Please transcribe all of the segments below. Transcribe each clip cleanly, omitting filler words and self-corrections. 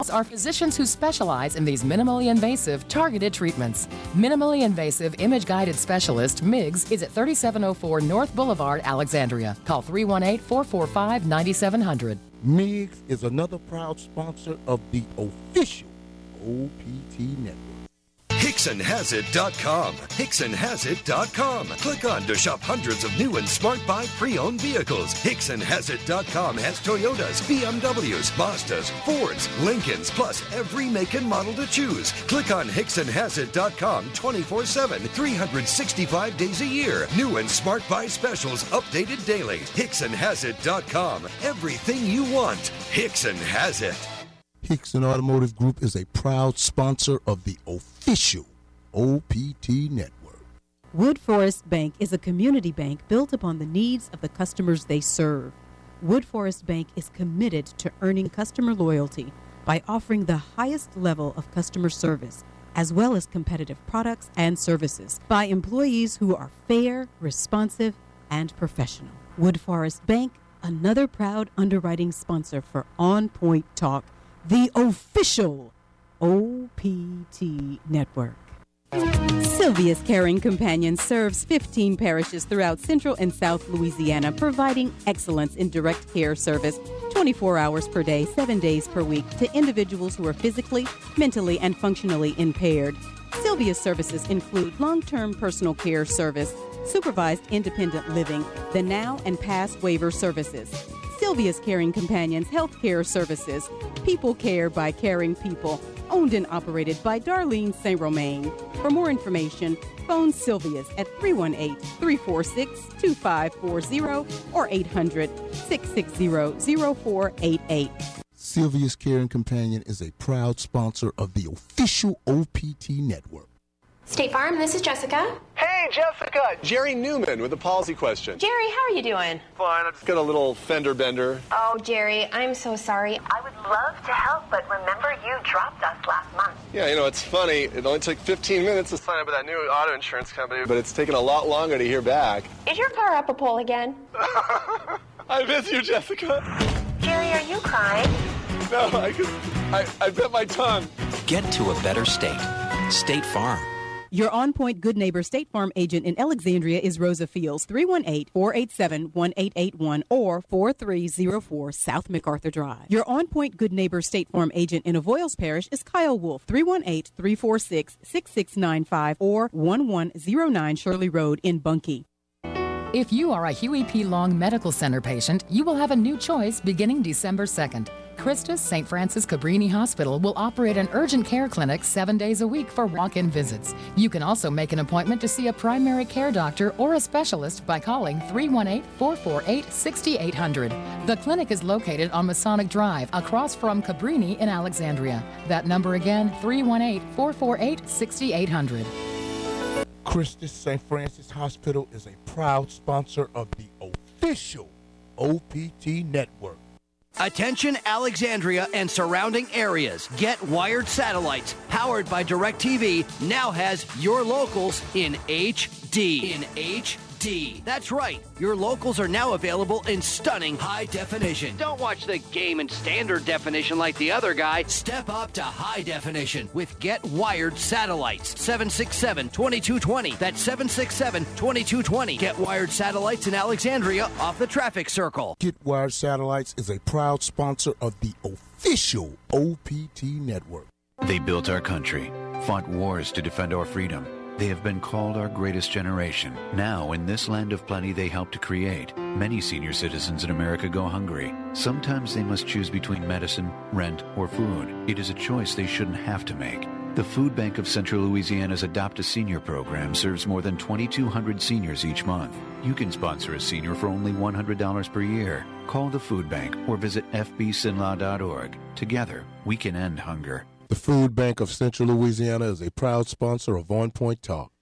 are physicians who specialize in these minimally invasive targeted treatments. Minimally Invasive Image-Guided Specialist, MIGS, is at 3704 North Boulevard, Alexandria. Call 318-445-9700. MIGS is another proud sponsor of the official OPT Network. HicksonHasIt.com. HicksonHasIt.com. Click on to shop hundreds of new and Smart Buy pre-owned vehicles. HicksonHasIt.com has Toyotas, BMWs, Mazdas, Fords, Lincolns, plus every make and model to choose. Click on HicksonHasIt.com 24/7, 365 days a year. New and Smart Buy specials updated daily. HicksonHasIt.com. Everything you want. Hickson has it. Hickson Automotive Group is a proud sponsor of the official OPT Network. Wood Forest Bank is a community bank built upon the needs of the customers they serve. Wood Forest Bank is committed to earning customer loyalty by offering the highest level of customer service, as well as competitive products and services, by employees who are fair, responsive, and professional. Wood Forest Bank, another proud underwriting sponsor for On Point Talk, the official OPT Network. Sylvia's Caring Companion serves 15 parishes throughout Central and South Louisiana, providing excellence in direct care service 24 hours per day, 7 days per week to individuals who are physically, mentally, and functionally impaired. Sylvia's services include long-term personal care service, supervised independent living, the now and past waiver services, Sylvia's Caring Companions Healthcare Services, People Care by Caring People, owned and operated by Darlene St. Romain. For more information, phone Sylvia's at 318-346-2540 or 800-660-0488. Sylvia's Caring Companion is a proud sponsor of the official OPT Network. State Farm, this is Jessica. Hey, Jessica! Jerry Newman with a policy question. Jerry, how are you doing? Fine, I just got a little fender bender. Oh, Jerry, I'm so sorry. I would love to help, but remember you dropped us last month. Yeah, you know, it's funny. It only took 15 minutes to sign up with that new auto insurance company, but it's taken a lot longer to hear back. Is your car up a pole again? I miss you, Jessica. Jerry, are you crying? No, I bit my tongue. Get to a better state. State Farm. Your On Point Good Neighbor State Farm agent in Alexandria is Rosa Fields, 318-487-1881 or 4304 South MacArthur Drive. Your On Point Good Neighbor State Farm agent in Avoyles Parish is Kyle Wolf, 318-346-6695 or 1109 Shirley Road in Bunkie. If you are a Huey P. Long Medical Center patient, you will have a new choice beginning December 2nd. Christus St. Francis Cabrini Hospital will operate an urgent care clinic 7 days a week for walk-in visits. You can also make an appointment to see a primary care doctor or a specialist by calling 318-448-6800. The clinic is located on Masonic Drive across from Cabrini in Alexandria. That number again, 318-448-6800. Christus St. Francis Hospital is a proud sponsor of the official OPT Network. Attention Alexandria and surrounding areas. Get Wired Satellites, powered by DirecTV, now has your locals in HD. In HD. That's right. Your locals are now available in stunning high definition. Don't watch the game in standard definition like the other guy. Step up to high definition with Get Wired Satellites. 767-2220. That's 767-2220. Get Wired Satellites in Alexandria off the traffic circle. Get Wired Satellites is a proud sponsor of the official OPT Network. They built our country, fought wars to defend our freedom. They have been called our greatest generation. Now, in this land of plenty they helped to create, many senior citizens in America go hungry. Sometimes they must choose between medicine, rent, or food. It is a choice they shouldn't have to make. The Food Bank of Central Louisiana's Adopt a Senior program serves more than 2,200 seniors each month. You can sponsor a senior for only $100 per year. Call the Food Bank or visit fbsinlaw.org. Together, we can end hunger. The Food Bank of Central Louisiana is a proud sponsor of On Point Talk.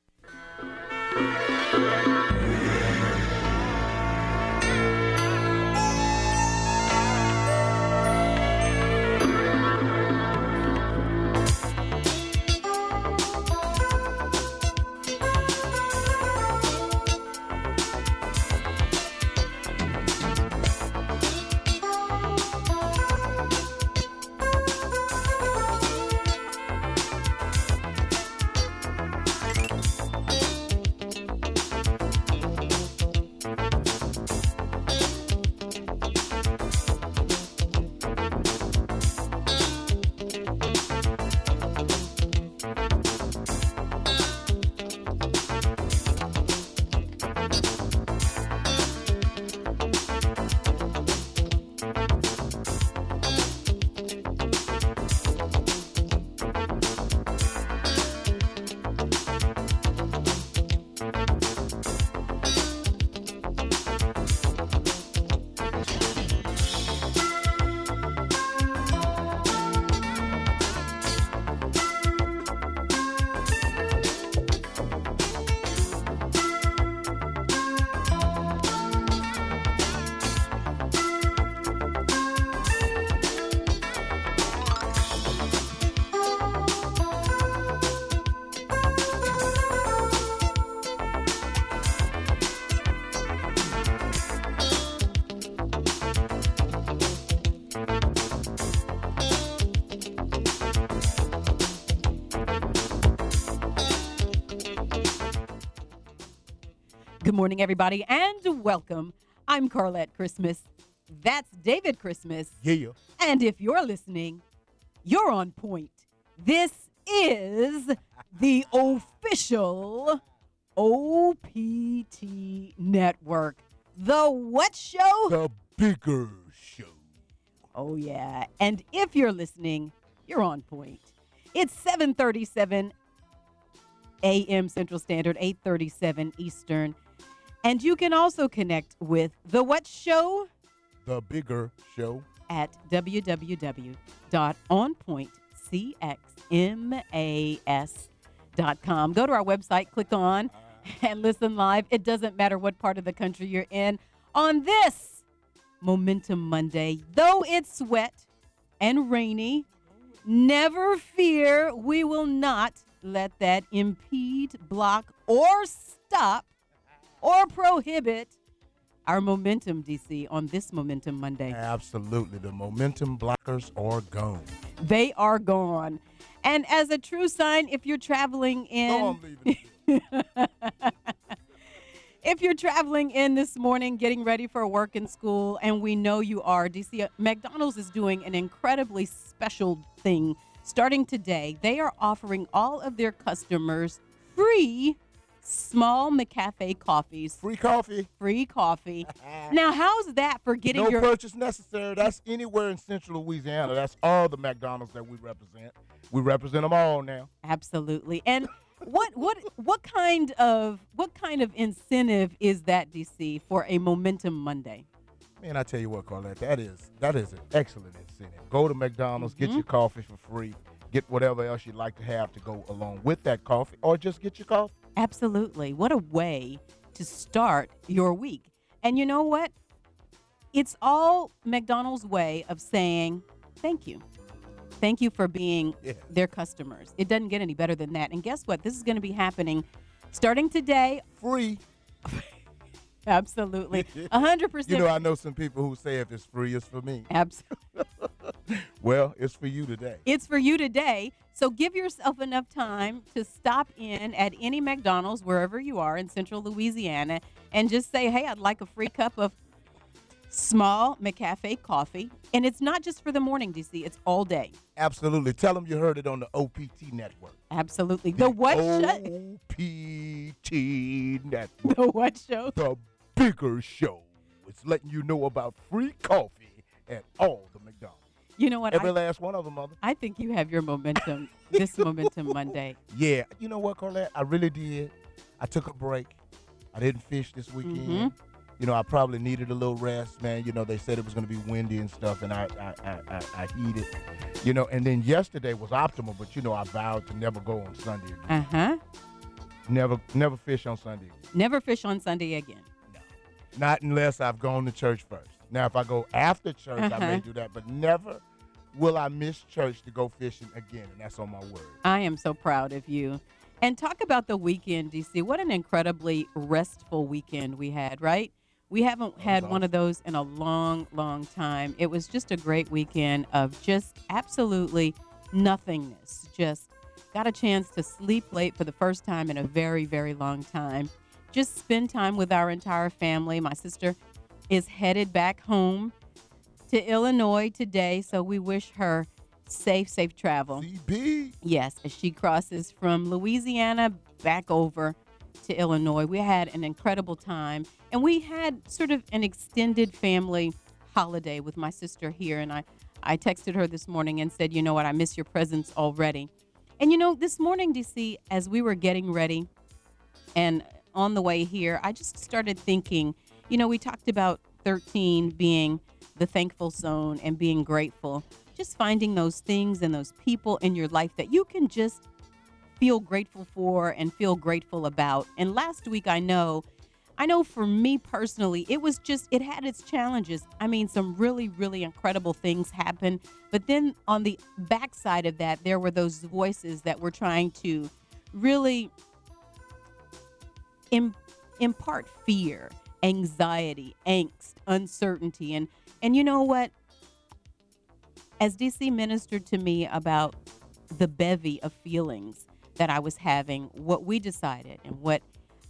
Good morning, everybody, and welcome. I'm Carlette Christmas. That's David Christmas. Yeah. And if you're listening, you're on point. This is the official OPT Network. The what show? The bigger show. Oh, yeah. And if you're listening, you're on point. It's 7:37 a.m. Central Standard, 8:37 Eastern. And you can also connect with The What Show? The bigger show. At www.onpointcxmas.com. Go to our website, click on, and listen live. It doesn't matter what part of the country you're in. On this Momentum Monday, though it's wet and rainy, never fear, we will not let that impede, block, or stop or prohibit our momentum, DC, on this Momentum Monday. Absolutely. The momentum blockers are gone. They are gone. And as a true sign, if you're traveling in... If you're traveling in this morning, getting ready for work and school, and we know you are, DC, McDonald's is doing an incredibly special thing. Starting today, they are offering all of their customers free small McCafe coffees. Free coffee. Free coffee. Now, how's that for getting no purchase necessary. That's anywhere in Central Louisiana. That's all the McDonald's that we represent. We represent them all now. Absolutely. And what kind of incentive is that, DC, for a Momentum Monday? Man, I tell you what, Carlette, that is an excellent incentive. Go to McDonald's, get your coffee for free, get whatever else you'd like to have to go along with that coffee, or just get your coffee. Absolutely. What a way to start your week. And you know what? It's all McDonald's way of saying thank you. Thank you for being their customers. It doesn't get any better than that. And guess what? This is going to be happening starting today. Free. Absolutely. 100%. You know, I know some people who say if it's free, it's for me. Absolutely. Well, it's for you today. It's for you today. So give yourself enough time to stop in at any McDonald's, wherever you are in Central Louisiana, and just say, hey, I'd like a free cup of small McCafe coffee. And it's not just for the morning, DC. It's all day. Absolutely. Tell them you heard it on the OPT Network. Absolutely. The what show? OPT Network. The what show? The bigger show. It's letting you know about free coffee at all the McDonald's. You know what? Every last one of them, mother. I think you have your momentum, this Momentum Monday. Yeah. You know what, Carlette? I really did. I took a break. I didn't fish this weekend. You know, I probably needed a little rest, man. You know, they said it was going to be windy and stuff, and I heeded. You know, and then yesterday was optimal, but, you know, I vowed to never go on Sunday again. Never fish on Sunday again. Never fish on Sunday again. No. Not unless I've gone to church first. Now, if I go after church, I may do that, but never will I miss church to go fishing again, and that's on my word. I am so proud of you. And talk about the weekend, DC. What an incredibly restful weekend we had, right? We haven't had one of those in a long, long time. It was just a great weekend of just absolutely nothingness. Just got a chance to sleep late for the first time in a very, very long time. Just spend time with our entire family. My sister is headed back home to Illinois today, so we wish her safe travel. CB. Yes, as she crosses from Louisiana back over to Illinois. We had an incredible time, and we had sort of an extended family holiday with my sister here, and I texted her this morning and said, you know what, I miss your presence already. And you know, this morning, DC, as we were getting ready and on the way here, I just started thinking, you know, we talked about 13 being the thankful zone and being grateful, just finding those things and those people in your life that you can just feel grateful for and feel grateful about. And last week, I know for me personally, it had its challenges. I mean, some really, really incredible things happened. But then on the backside of that, there were those voices that were trying to really impart fear, anxiety, angst, uncertainty. And you know what? As DC ministered to me about the bevy of feelings that I was having, what we decided and what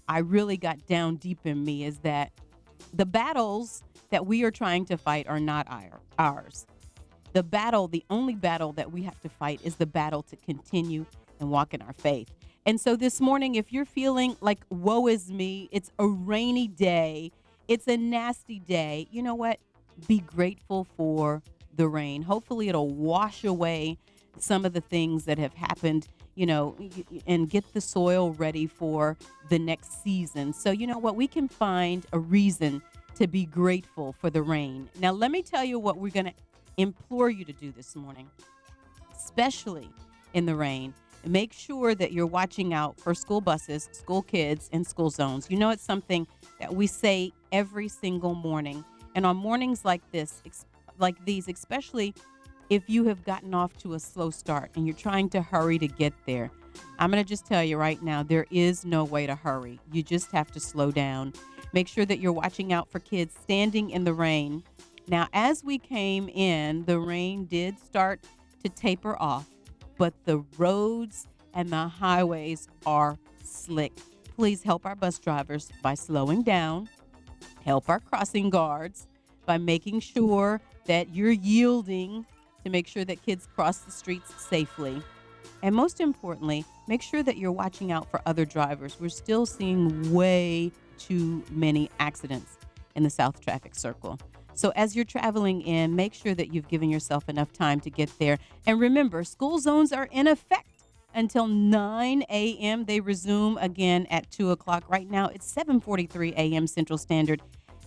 I really got down deep in me is that the battles that we are trying to fight are not ours. The only battle that we have to fight is the battle to continue and walk in our faith. And so this morning, if you're feeling like, woe is me, it's a rainy day, it's a nasty day, you know what? Be grateful for the rain. Hopefully it'll wash away some of the things that have happened, and get the soil ready for the next season. So you know what? We can find a reason to be grateful for the rain. Now, let me tell you what we're going to implore you to do this morning, especially in the rain. Make sure that you're watching out for school buses, school kids, and school zones. You know, it's something that we say every single morning. And on mornings like these, especially if you have gotten off to a slow start and you're trying to hurry to get there, I'm going to just tell you right now, there is no way to hurry. You just have to slow down. Make sure that you're watching out for kids standing in the rain. Now, as we came in, the rain did start to taper off, but the roads and the highways are slick. Please help our bus drivers by slowing down. Help our crossing guards by making sure that you're yielding to make sure that kids cross the streets safely. And most importantly, make sure that you're watching out for other drivers. We're still seeing way too many accidents in the South Traffic Circle. So as you're traveling in, make sure that you've given yourself enough time to get there. And remember, school zones are in effect until 9 a.m. They resume again at 2 o'clock. Right now, it's 7:43 a.m. Central Standard,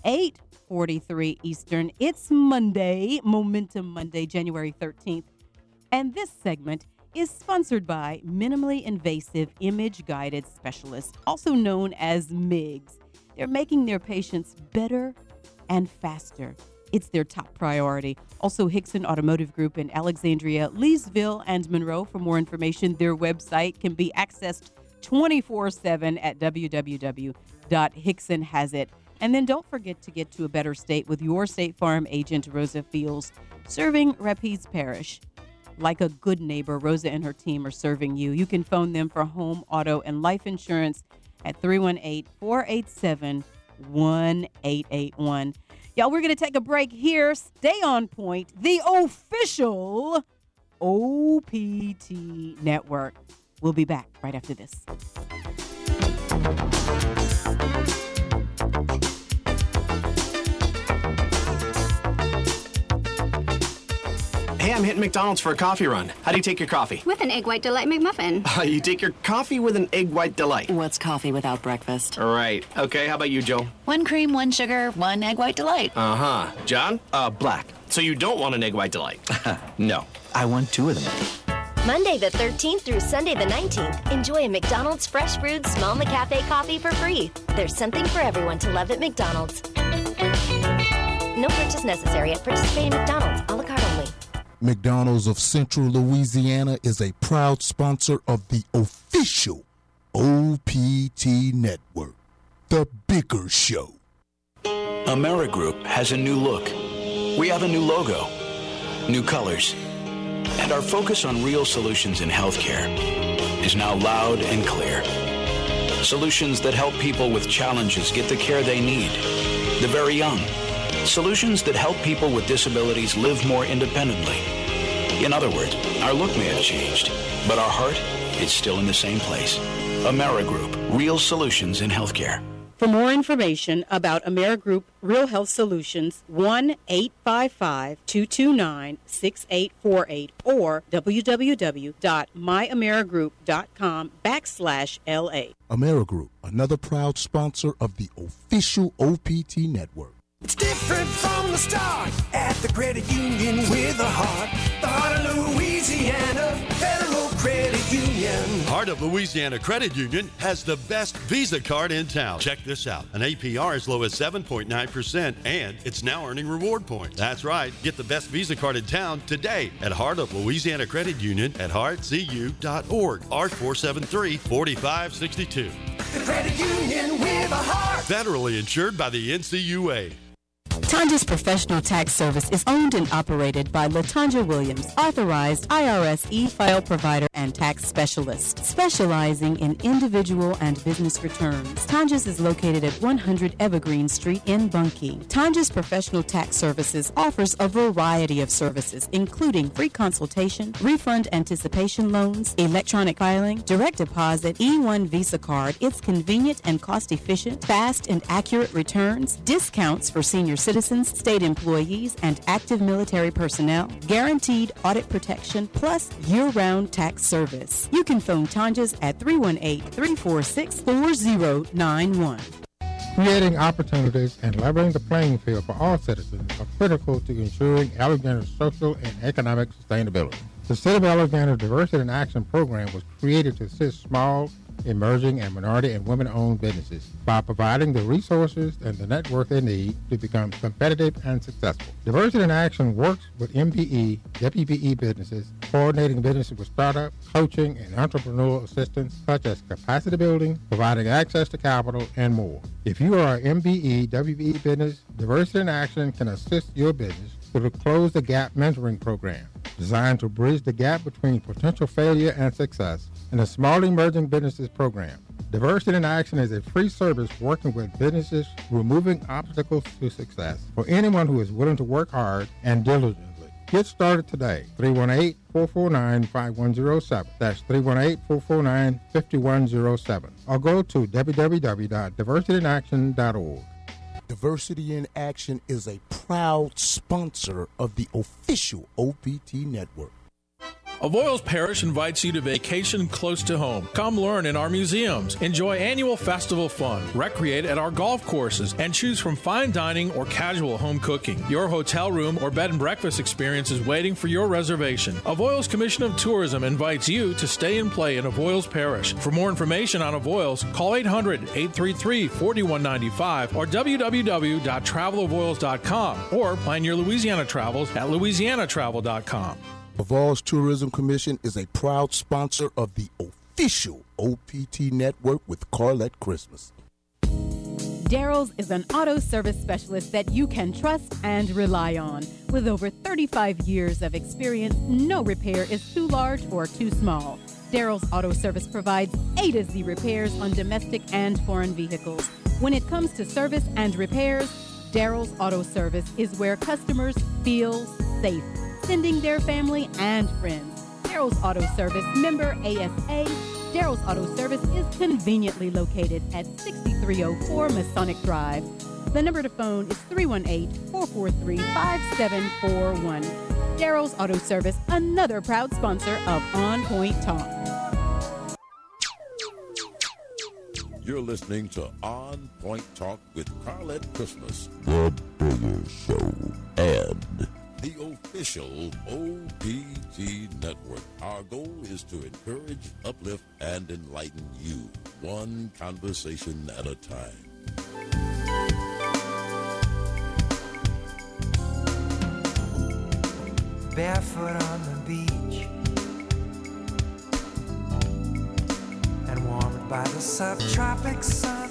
8:43 Eastern. It's Monday, Momentum Monday, January 13th. And this segment is sponsored by Minimally Invasive Image-Guided Specialists, also known as MIGS. They're making their patients better and faster. It's their top priority. Also, Hickson Automotive Group in Alexandria, Leesville, and Monroe. For more information, their website can be accessed 24/7 at www.hicksonhasit. And then don't forget to get to a better state with your State Farm agent, Rosa Fields, serving Rapides Parish. Like a good neighbor, Rosa and her team are serving you. You can phone them for home, auto, and life insurance at 318-487-1881. Y'all, we're going to take a break here. Stay on point. The official OPT network. We'll be back right after this. Hey, I'm hitting McDonald's for a coffee run. How do you take your coffee? With an Egg White Delight McMuffin. You take your coffee with an Egg White Delight. What's coffee without breakfast? Right. Okay, how about you, Joe? 1 cream, 1 sugar, 1 Egg White Delight. Uh-huh. John? Black. So you don't want an Egg White Delight? No, I want 2 of them. Monday the 13th through Sunday the 19th, enjoy a McDonald's Fresh Brewed Small McCafe coffee for free. There's something for everyone to love at McDonald's. No purchase necessary at participating McDonald's. A la carte only. McDonald's of Central Louisiana is a proud sponsor of the official OPT network, The Bigger Show. AmeriGroup has a new look. We have a new logo, new colors, and our focus on real solutions in healthcare is now loud and clear. Solutions that help people with challenges get the care they need, the very young. Solutions that help people with disabilities live more independently. In other words, our look may have changed, but our heart is still in the same place. AmeriGroup, real solutions in healthcare. For more information about AmeriGroup Real Health Solutions, 1-855-229-6848 or www.myamerigroup.com/LA. AmeriGroup, another proud sponsor of the official OPT network. It's different from the start at the credit union with a heart. The Heart of Louisiana Federal Credit Union. Heart of Louisiana Credit Union has the best Visa card in town. Check this out. An APR as low as 7.9%, and it's now earning reward points. That's right. Get the best Visa card in town today at Heart of Louisiana Credit Union at heartcu.org. R473-4562. The credit union with a heart. Federally insured by the NCUA. Tonja's Professional Tax Service is owned and operated by LaTonja Williams, authorized IRS e-file provider and tax specialist, specializing in individual and business returns. Tonja's is located at 100 Evergreen Street in Bunkie. Tonja's Professional Tax Services offers a variety of services, including free consultation, refund anticipation loans, electronic filing, direct deposit, E1 Visa card. It's convenient and cost-efficient, fast and accurate returns, discounts for senior citizens, state employees, and active military personnel, guaranteed audit protection, plus year-round tax service. You can phone Tonja's at 318-346-4091. Creating opportunities and leveling the playing field for all citizens are critical to ensuring Alexander's social and economic sustainability. The City of Alexander Diversity in Action program was created to assist small, emerging, and minority and women-owned businesses by providing the resources and the network they need to become competitive and successful. Diversity in Action works with MPE, WPE businesses, coordinating businesses with startup, coaching, and entrepreneurial assistance such as capacity building, providing access to capital, and more. If you are an MPE, WPE business, Diversity in Action can assist your business through the Close the Gap mentoring program, designed to bridge the gap between potential failure and success, and the Small Emerging Businesses Program. Diversity in Action is a free service working with businesses, removing obstacles to success for anyone who is willing to work hard and diligently. Get started today, 318-449-5107. That's 318-449-5107. Or go to www.diversityinaction.org. Diversity in Action is a proud sponsor of the official OPT network. Avoyelles Parish invites you to vacation close to home. Come learn in our museums, enjoy annual festival fun, recreate at our golf courses, and choose from fine dining or casual home cooking. Your hotel room or bed and breakfast experience is waiting for your reservation. Avoyelles Commission of Tourism invites you to stay and play in Avoyelles Parish. For more information on Avoyelles, call 800-833-4195 or www.travelavoyelles.com or plan your Louisiana travels at louisianatravel.com. Avoyelles Tourism Commission is a proud sponsor of the official OPT network with Carlette Christmas. Daryl's is an auto service specialist that you can trust and rely on. With over 35 years of experience, no repair is too large or too small. Daryl's Auto Service provides A to Z repairs on domestic and foreign vehicles. When it comes to service and repairs, Daryl's Auto Service is where customers feel safe, sending their family and friends. Daryl's Auto Service, member ASA. Daryl's Auto Service is conveniently located at 6304 Masonic Drive. The number to phone is 318-443-5741. Daryl's Auto Service, another proud sponsor of On Point Talk. You're listening to On Point Talk with Carlette Christmas, The Bigger Show, and the official OPT network. Our goal is to encourage, uplift, and enlighten you, one conversation at a time. Barefoot on the beach and warmed by the subtropic sun,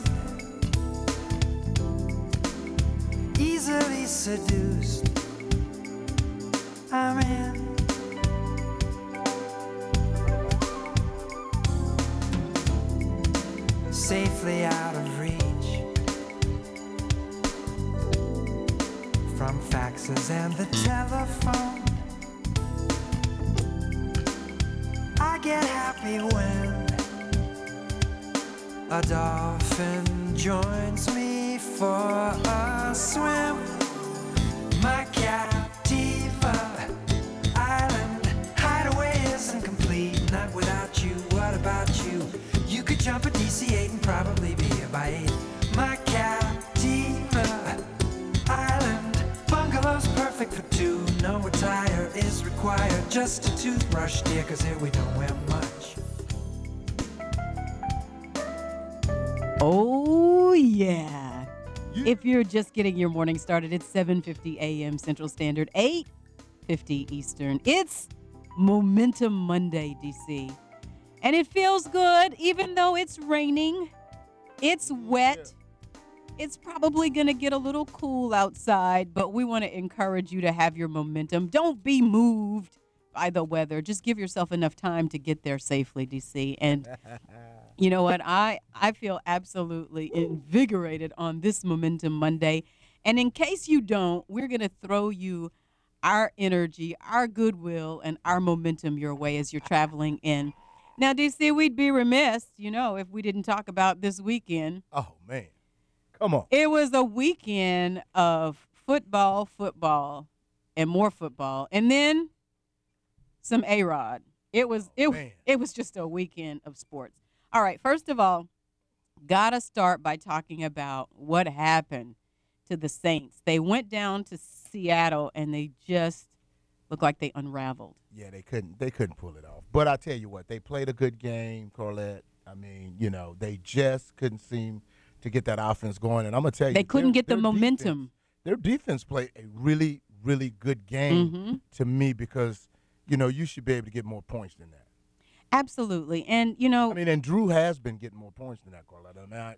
easily seduced, I'm in. Safely out of reach from faxes and the telephone. I get happy when a dolphin joins me for a swim. My Captiva Island hideaway isn't complete, not without you. What about you? You could jump a DC-8 and probably be here by 8. My Captiva Island bungalow's perfect for two. No attire is required, just a toothbrush, dear, 'cause here we don't wear much. Oh, yeah. If you're just getting your morning started, it's 7:50 a.m. Central Standard, 8:50 Eastern. It's Momentum Monday, DC. And it feels good, even though it's raining. It's wet. It's probably going to get a little cool outside, but we want to encourage you to have your momentum. Don't be moved by the weather. Just give yourself enough time to get there safely, DC. And you know what? I feel absolutely invigorated on this Momentum Monday. And in case you don't, we're going to throw you our energy, our goodwill, and our momentum your way as you're traveling in. Now, DC, we'd be remiss, if we didn't talk about this weekend. Oh, man. Come on. It was a weekend of football, and more football. And then some A-Rod. It was just a weekend of sports. All right, first of all, got to start by talking about what happened to the Saints. They went down to Seattle, and they just looked like they unraveled. Yeah, they couldn't pull it off. But I tell you what, they played a good game, Carlette. I mean, they just couldn't seem to get that offense going. And I'm going to tell you, they couldn't get the momentum. Their defense played a really, really good game to me because, you should be able to get more points than that. Absolutely. And, and Drew has been getting more points than that, Carlette.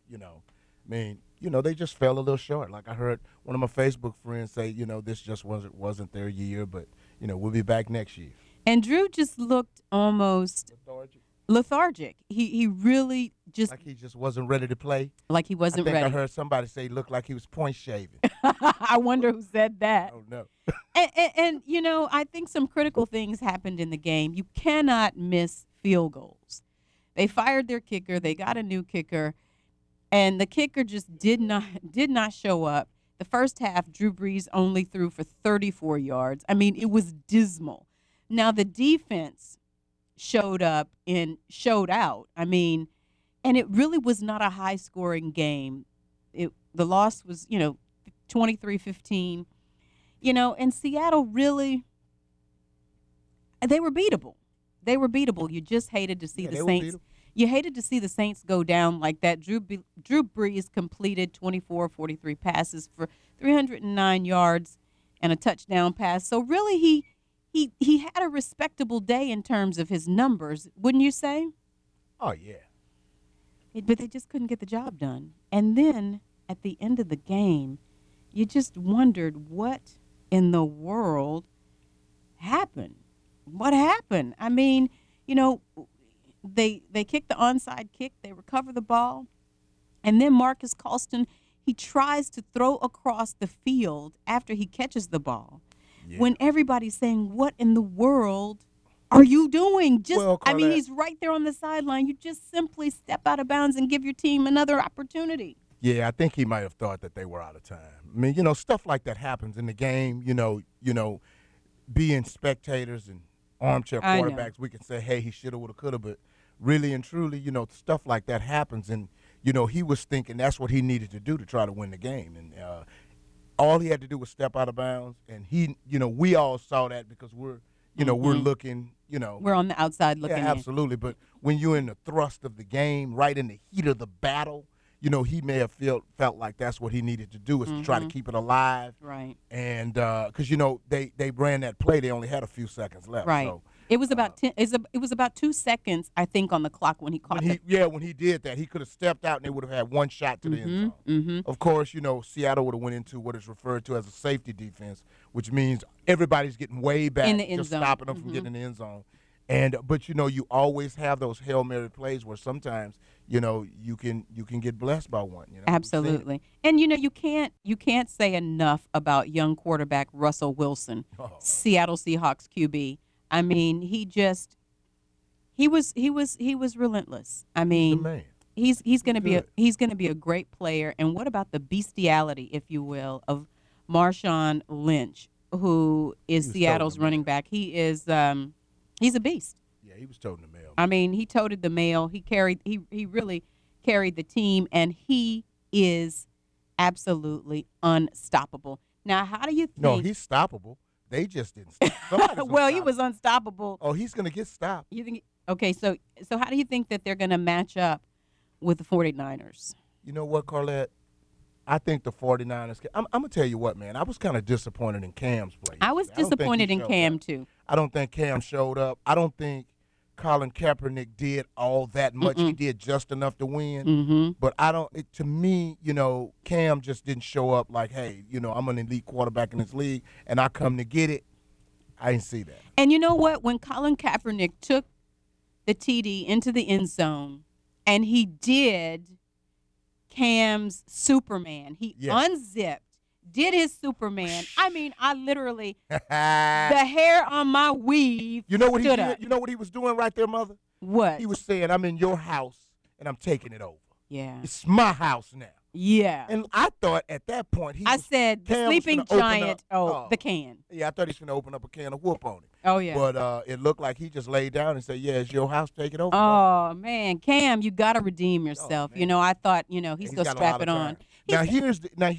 They just fell a little short. Like I heard one of my Facebook friends say, this just wasn't their year, but, we'll be back next year. And Drew just looked almost lethargic. He really just. Like he just wasn't ready to play? Like he wasn't ready. I heard somebody say he looked like he was point shaving. I wonder who said that. Oh, no. and, I think some critical things happened in the game. You cannot miss field goals. They fired their kicker. They got a new kicker. And the kicker just did not show up. The first half, Drew Brees only threw for 34 yards. I mean, it was dismal. Now, the defense showed up and showed out. I mean, and it really was not a high-scoring game. The loss was, 23-15. And Seattle really, they were beatable. You just hated to see the Saints. You hated to see the Saints go down like that. Drew Brees completed 24-43 passes for 309 yards and a touchdown pass. So really, he had a respectable day in terms of his numbers, wouldn't you say? Oh, yeah. But they just couldn't get the job done. And then at the end of the game, you just wondered what in the world happened. What happened? I mean, they kick the onside kick, they recover the ball, and then Marcus Colston, he tries to throw across the field after he catches the ball. Yeah. When everybody's saying, what in the world are you doing? He's right there on the sideline. You just simply step out of bounds and give your team another opportunity. Yeah, I think he might have thought that they were out of time. I mean, stuff like that happens in the game, being spectators and armchair quarterbacks, we can say, hey, he shoulda, woulda, coulda, but really and truly, stuff like that happens. And, he was thinking that's what he needed to do to try to win the game. And all he had to do was step out of bounds. And we all saw that because we're looking, We're on the outside looking in. Yeah, absolutely. But when you're in the thrust of the game, right in the heat of the battle, he may have felt like that's what he needed to do is to try to keep it alive. Right. And because, they ran that play. They only had a few seconds left. Right. So, it was about it was about 2 seconds, I think, on the clock when he caught it. Yeah, when he did that, he could have stepped out and they would have had one shot to the end zone. Of course, Seattle would have went into what is referred to as a safety defense, which means everybody's getting way back, in the end zone. Stopping them from getting in the end zone. But you always have those Hail Mary plays where sometimes you can get blessed by one. Absolutely. And you can't say enough about young quarterback Russell Wilson, Seattle Seahawks QB. I mean, he was relentless. I mean, he's going to be a great player. And what about the bestiality, if you will, of Marshawn Lynch, who is Seattle's running back? He is he's a beast. Yeah, he was toting the mail. I mean, he toted the mail. He really carried the team, and he is absolutely unstoppable. Now, how do you think? No, he's stoppable. They just didn't stop. Well, he was unstoppable. Oh, he's going to get stopped. You think? Okay, so how do you think that they're going to match up with the 49ers? You know what, Carlette? I think the 49ers – I'm going to tell you what, man. I was kind of disappointed in Cam's play. I was disappointed in Cam, too. I don't think Cam showed up. I don't think Colin Kaepernick did all that much. He did just enough to win. Mm-hmm. But to me, Cam just didn't show up like, hey, I'm an elite quarterback in this league, and I come to get it. I didn't see that. And you know what? When Colin Kaepernick took the TD into the end zone, and he did Cam's Superman, he unzipped, did his Superman. I mean, I literally, the hair on my weave. You know what he stood did? up. You know what he was doing right there, Mother? What? He was saying, I'm in your house, and I'm taking it over. Yeah. It's my house now. Yeah. And I thought at that point I said the Cam was sleeping finna open giant. up- The can. Yeah, I thought he was going to open up a can of whoop on him. Oh yeah. But it looked like he just laid down and said, yeah, it's your house, take it over. Oh man, Cam, you got to redeem yourself. I thought he's He's gonna got a strap lot it of on. time. Now here's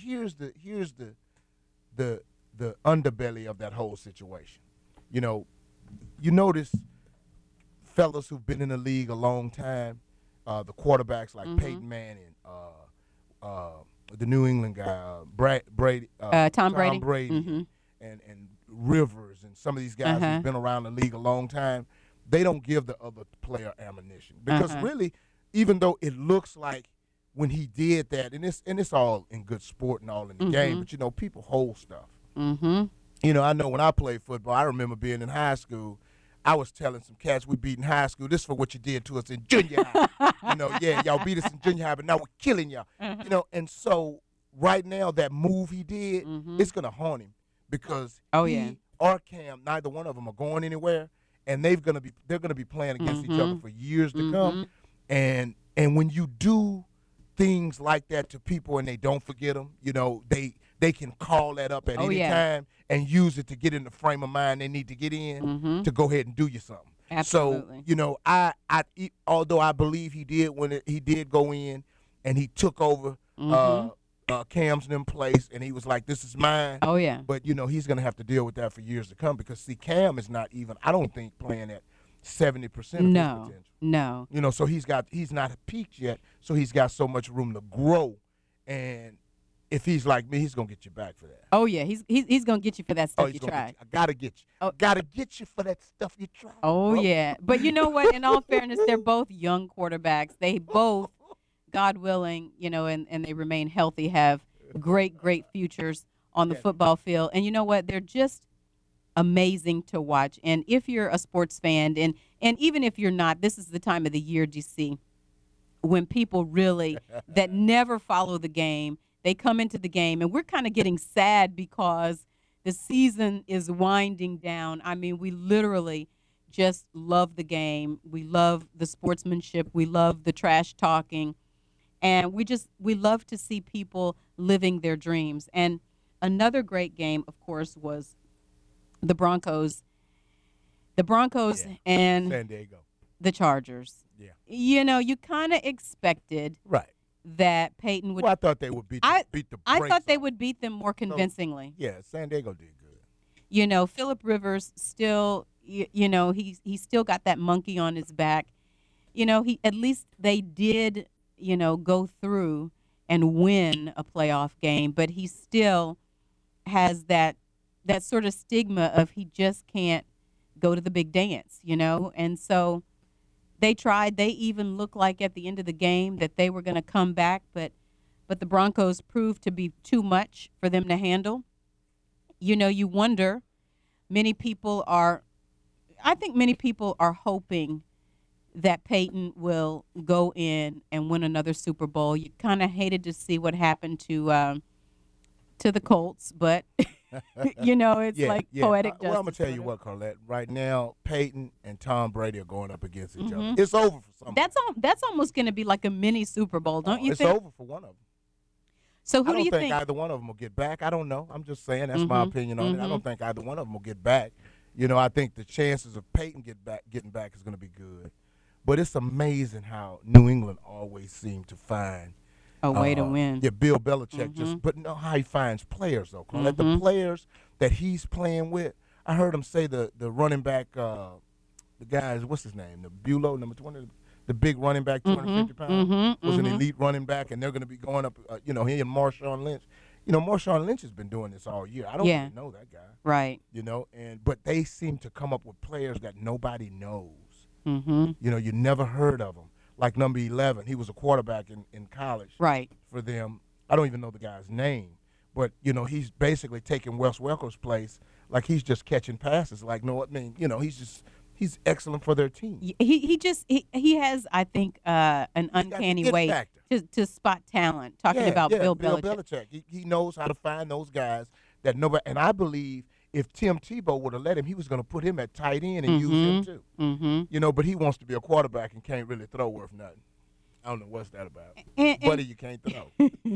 the underbelly of that whole situation. You notice fellas who've been in the league a long time, the quarterbacks like Peyton Manning, the New England guy, Tom Brady, and Rivers, and some of these guys who've been around the league a long time. They don't give the other player ammunition because really, even though it looks like when he did that, and it's all in good sport and all in the game, but people hold stuff. Mm-hmm. I know when I played football, I remember being in high school. I was telling some cats we beat in high school, this for what you did to us in junior high. Y'all beat us in junior high, but now we're killing y'all. And so right now that move he did, it's going to haunt him because he or Cam, neither one of them are going anywhere, and they're going to be playing against each other for years to come. And when you do things like that to people and they don't forget them, they can call that up at any time and use it to get in the frame of mind they need to get in to go ahead and do you something. Absolutely. So, I although I believe he did when he did go in and he took over Cam's in place and he was like, this is mine. Oh, yeah. But, he's going to have to deal with that for years to come because, see, Cam is not even, I don't think, playing at 70% of his potential. No. So he's not peaked yet, so he's got so much room to grow. And if he's like me, he's gonna get you back for that. Oh yeah, he's gonna get you for that stuff you tried. I gotta get you. Oh. Gotta get you for that stuff you tried. Oh bro. yeah, but you know what? In all fairness, they're both young quarterbacks. They both, God willing, and they remain healthy, have great futures on the football field. And you know what? They're just amazing to watch. And if you're a sports fan, and even if you're not, this is the time of the year, DC, when people really that never follow the game, they come into the game, and we're kind of getting sad because the season is winding down. I mean, we literally just love the game. We love the sportsmanship. We love the trash talking. And we love to see people living their dreams. And another great game, of course, was the Broncos. And San Diego. The Chargers. Yeah. You kind of expected that Peyton would. Well, I thought they would beat the I brakes thought they off. would beat them more convincingly. Yeah, San Diego did good. Phillip Rivers still, he still got that monkey on his back. He at least they did, go through and win a playoff game, but he still has that sort of stigma of he just can't go to the big dance, and so. They tried. They even looked like at the end of the game that they were going to come back, but the Broncos proved to be too much for them to handle. You wonder. I think many people are hoping that Peyton will go in and win another Super Bowl. You kind of hated to see what happened to the Colts, but it's poetic justice. Well, I'm gonna tell you what, Carlette. Right now, Peyton and Tom Brady are going up against each other. It's over for some. That's almost going to be like a mini Super Bowl, don't you it's think? It's over for one of them. So who do you think? I don't think either one of them will get back. I don't know. I'm just saying that's my opinion on it. I don't think either one of them will get back. I think the chances of Peyton getting back is going to be good. But it's amazing how New England always seem to find a way to win. Yeah, Bill Belichick but know how he finds players though. Like the players that he's playing with. I heard him say the running back, the guys, what's his name? The Bulow, number 20, the big running back, 250 pounds, was an elite running back, and they're going to be going up. He and Marshawn Lynch. Marshawn Lynch has been doing this all year. I don't really know that guy. Right. But they seem to come up with players that nobody knows. Mm-hmm. You know, you never heard of him. Like number 11, he was a quarterback in college right. for them. I don't even know the guy's name. But, you know, he's basically taking Wes Welker's place. Like, he's just catching passes. Like, no, I mean, you know, he's excellent for their team. He has, I think, an uncanny way to spot talent. Talking about Bill Belichick. He knows how to find those guys that nobody. And I believe if Tim Tebow would have let him, he was going to put him at tight end and use him too. Mm-hmm. You know, but he wants to be a quarterback and can't really throw worth nothing. I don't know what's that about. Buddy, you can't throw.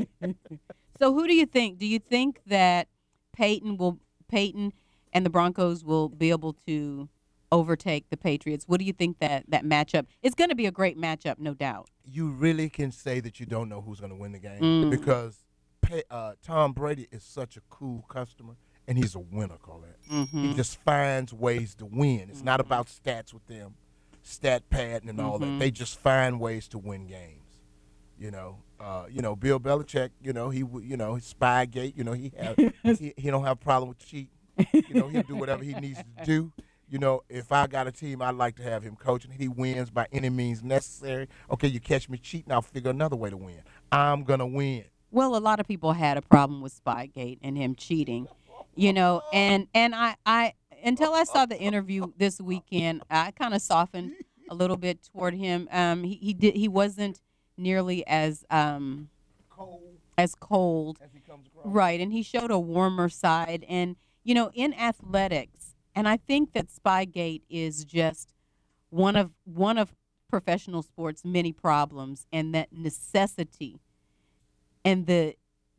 So who do you think? Do you think that Peyton and the Broncos will be able to overtake the Patriots? What do you think that matchup? It's going to be a great matchup, no doubt. You really can say that you don't know who's going to win the game because Tom Brady is such a cool customer, and he's a winner, Colette. Mm-hmm. He just finds ways to win. It's not about stats with them, stat padding and all that. They just find ways to win games. You know, Bill Belichick. You know, his Spygate. You know, he don't have a problem with cheating. You know, he'll do whatever he needs to do. You know, if I got a team, I'd like to have him coaching. He wins by any means necessary. Okay, you catch me cheating, I'll figure another way to win. I'm gonna win. Well, a lot of people had a problem with Spygate and him cheating. You know, and I until I saw the interview this weekend, I kind of softened a little bit toward him. He wasn't nearly as cold as he comes across. Right, and he showed a warmer side. And you know, in athletics, and I think that Spygate is just one of professional sports' many problems, and that necessity and the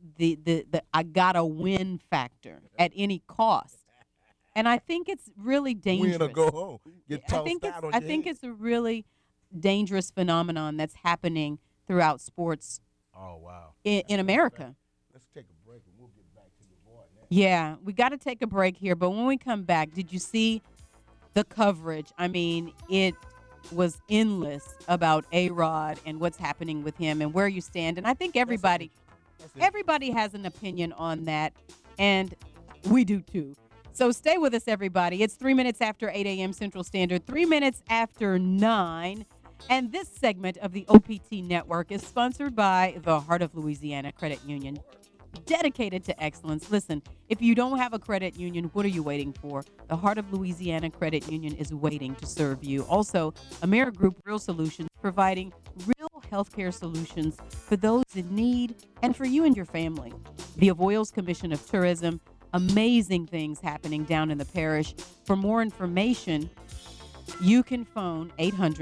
I gotta win factor at any cost. And I think it's really dangerous. Win or go home. I think it's a really dangerous phenomenon that's happening throughout sports. Oh wow! In America. Let's take a break and we'll get back to your boy now. Yeah, we got to take a break here. But when we come back, did you see the coverage? I mean, it was endless about A-Rod and what's happening with him and where you stand. And I think everybody has an opinion on that, and we do too. So stay with us, everybody. It's 3 minutes after 8 a.m. Central Standard, 3 minutes after 9. And this segment of the OPT Network is sponsored by the Heart of Louisiana Credit Union, dedicated to excellence. Listen, if you don't have a credit union, what are you waiting for? The Heart of Louisiana Credit Union is waiting to serve you. Also, AmeriGroup Real Solutions, providing real healthcare solutions for those in need and for you and your family. The Avoyelles Commission of Tourism, amazing things happening down in the parish. For more information, you can phone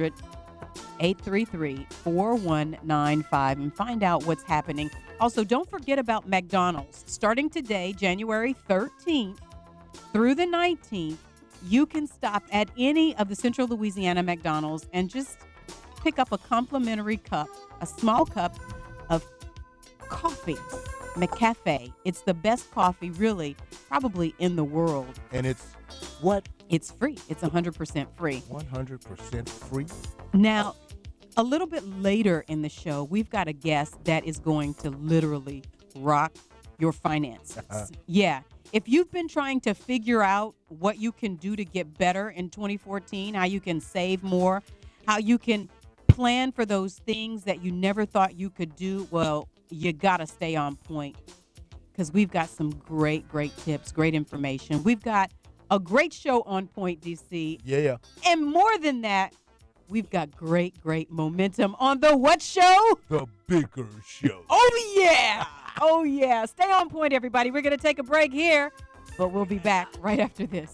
800-833-4195 and find out what's happening. Also, don't forget about McDonald's. Starting today, January 13th through the 19th, you can stop at any of the Central Louisiana McDonald's and just pick up a complimentary cup, a small cup of coffee, McCafe. It's the best coffee, really, probably in the world. And it's what? It's free. It's 100% free. 100% free? Now, a little bit later in the show, we've got a guest that is going to literally rock your finances. Yeah. If you've been trying to figure out what you can do to get better in 2014, how you can save more, how you can plan for those things that you never thought you could do, well, you got to stay on point because we've got some great tips, great information. We've got a great show on point, DC. Yeah. And more than that, we've got great momentum on the what show? The Bigger Show. Oh, yeah. Oh, yeah. Stay on point, everybody. We're going to take a break here, but we'll be back right after this.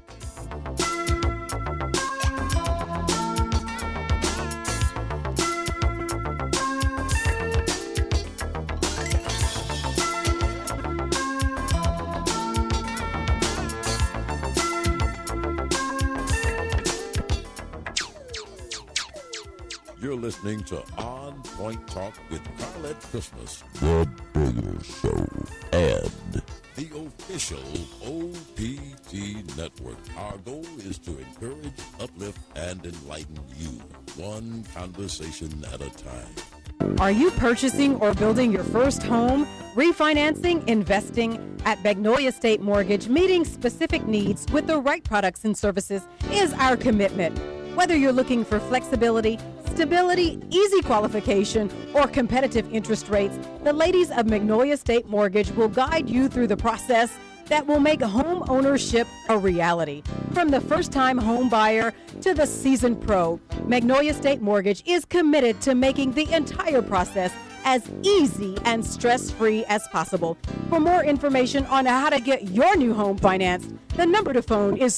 You're listening to On Point Talk with Carlette Christmas, The Bigger Show, and the official OPT Network. Our goal is to encourage, uplift, and enlighten you, one conversation at a time. Are you purchasing or building your first home, refinancing, investing? At Magnolia State Mortgage, meeting specific needs with the right products and services is our commitment. Whether you're looking for flexibility, stability, easy qualification, or competitive interest rates, the ladies of Magnolia State Mortgage will guide you through the process that will make home ownership a reality. From the first-time home buyer to the seasoned pro, Magnolia State Mortgage is committed to making the entire process as easy and stress-free as possible. For more information on how to get your new home financed, the number to phone is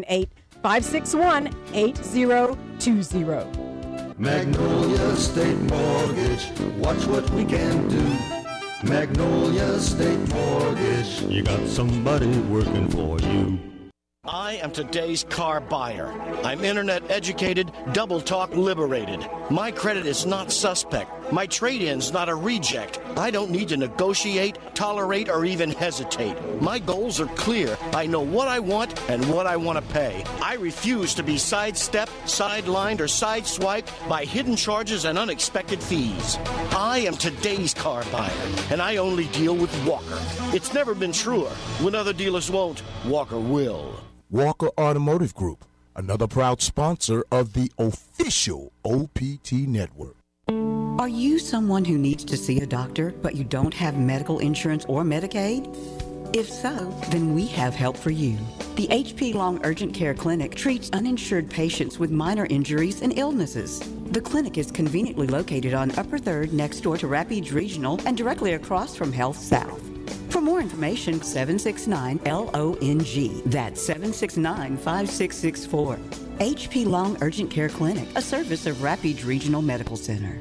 318-561-8020. Magnolia State Mortgage, watch what we can do. Magnolia State Mortgage. You got somebody working for you. I am today's car buyer. I'm internet educated, double talk liberated. My credit is not suspect. My trade-in's not a reject. I don't need to negotiate, tolerate, or even hesitate. My goals are clear. I know what I want and what I want to pay. I refuse to be sidestepped, sidelined, or sideswiped by hidden charges and unexpected fees. I am today's car buyer, and I only deal with Walker. It's never been truer. When other dealers won't, Walker will. Walker Automotive Group, another proud sponsor of the official OPT network. Are you someone who needs to see a doctor, but you don't have medical insurance or Medicaid? If so, then we have help for you. The HP Long Urgent Care Clinic treats uninsured patients with minor injuries and illnesses. The clinic is conveniently located on Upper 3rd next door to Rapides Regional and directly across from Health South. For more information, 769-LONG. That's 769-5664. HP Long Urgent Care Clinic, a service of Rapides Regional Medical Center.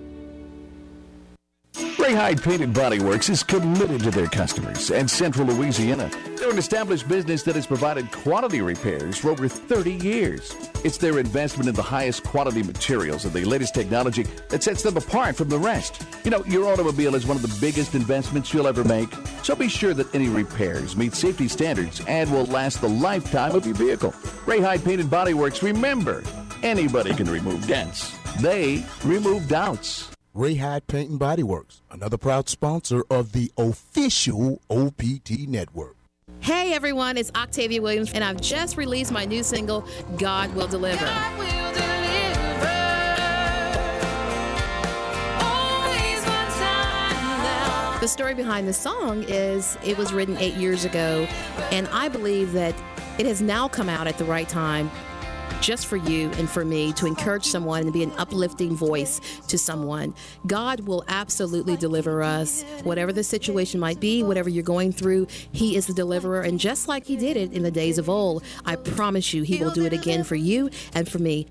Ray Hyde Painted Body Works is committed to their customers and Central Louisiana. They're an established business that has provided quality repairs for over 30 years. It's their investment in the highest quality materials and the latest technology that sets them apart from the rest. You know, your automobile is one of the biggest investments you'll ever make, so be sure that any repairs meet safety standards and will last the lifetime of your vehicle. Ray Hyde Painted Body Works, remember, anybody can remove dents. They remove doubts. Ray Hyde Paint and Body Works, another proud sponsor of the official OPT network. Hey everyone, it's Octavia Williams, and I've just released my new single, God Will Deliver. God will deliver. Always on time now. The story behind the song is it was written 8 years ago, and I believe that it has now come out at the right time just for you and for me to encourage someone and be an uplifting voice to someone. God will absolutely deliver us. Whatever the situation might be, whatever you're going through, He is the deliverer. And just like He did it in the days of old, I promise you He will do it again for you and for me.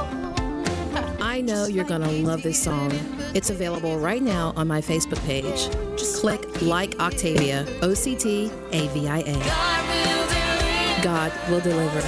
I know you're going to love this song. It's available right now on my Facebook page. Just click Like Octavia, OCTAVIA. God will deliver.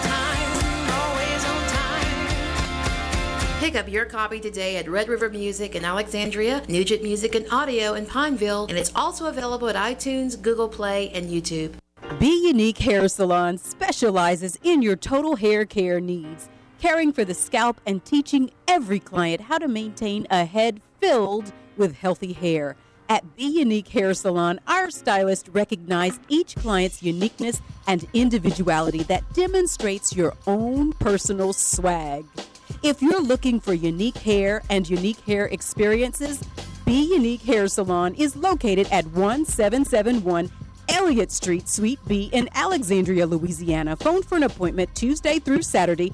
Pick up your copy today at Red River Music in Alexandria, Nugent Music and Audio in Pineville, and it's also available at iTunes, Google Play, and YouTube. Be Unique Hair Salon specializes in your total hair care needs, caring for the scalp and teaching every client how to maintain a head filled with healthy hair. At Be Unique Hair Salon, our stylists recognize each client's uniqueness and individuality that demonstrates your own personal swag. If you're looking for unique hair and unique hair experiences, Be Unique Hair Salon is located at 1771 Elliott Street, Suite B in Alexandria, Louisiana. Phone for an appointment Tuesday through Saturday,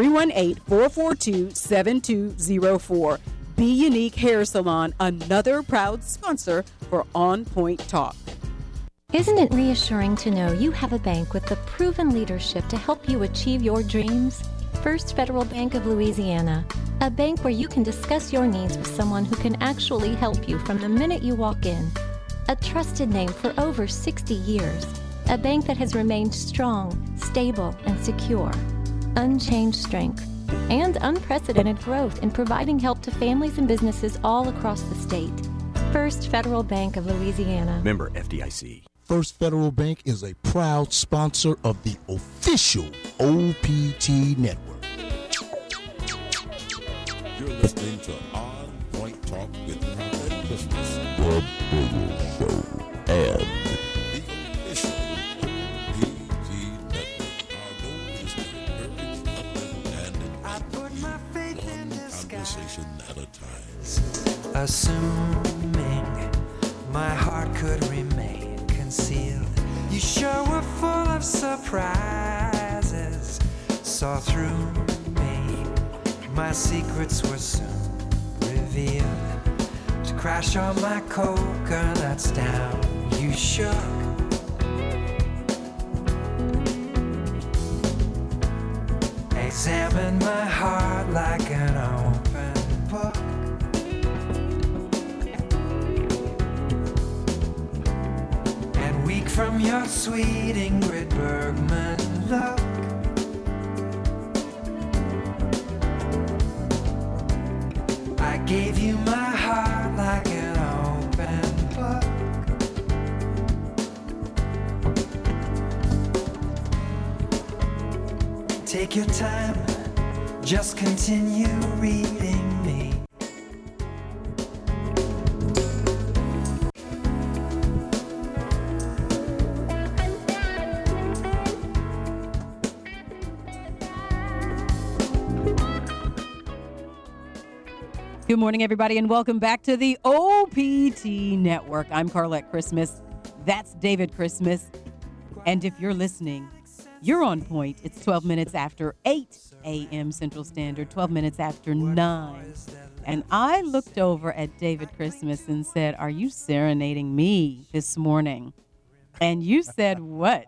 318-442-7204. Be Unique Hair Salon, another proud sponsor for On Point Talk. Isn't it reassuring to know you have a bank with the proven leadership to help you achieve your dreams? First Federal Bank of Louisiana, a bank where you can discuss your needs with someone who can actually help you from the minute you walk in. A trusted name for over 60 years, a bank that has remained strong, stable, and secure. Unchanged strength and unprecedented growth in providing help to families and businesses all across the state. First Federal Bank of Louisiana. Member FDIC. First Federal Bank is a proud sponsor of the official OPT network. You're listening to On Point Talk with Carlet Christmas, the biggest show, and the official OPT network. Our goal is to encourage, uplift, and conversation at a time. Assuming my heart could remain concealed, you sure were full of surprises. Saw through me, my secrets were soon revealed. To crash all my coconuts down, you shook. Examine my heart like an open book. And weak from your sweet Ingrid Bergman look. I gave you my heart like an open book. Take your time, just continue reading me. Good morning, everybody, and welcome back to the OPT Network. I'm Carlette Christmas. That's David Christmas. And if you're listening, you're on point. It's 12 minutes after 8 a.m. Central Standard, 12 minutes after 9. And I looked over at David Christmas and said, "Are you serenading me this morning?" And you said what?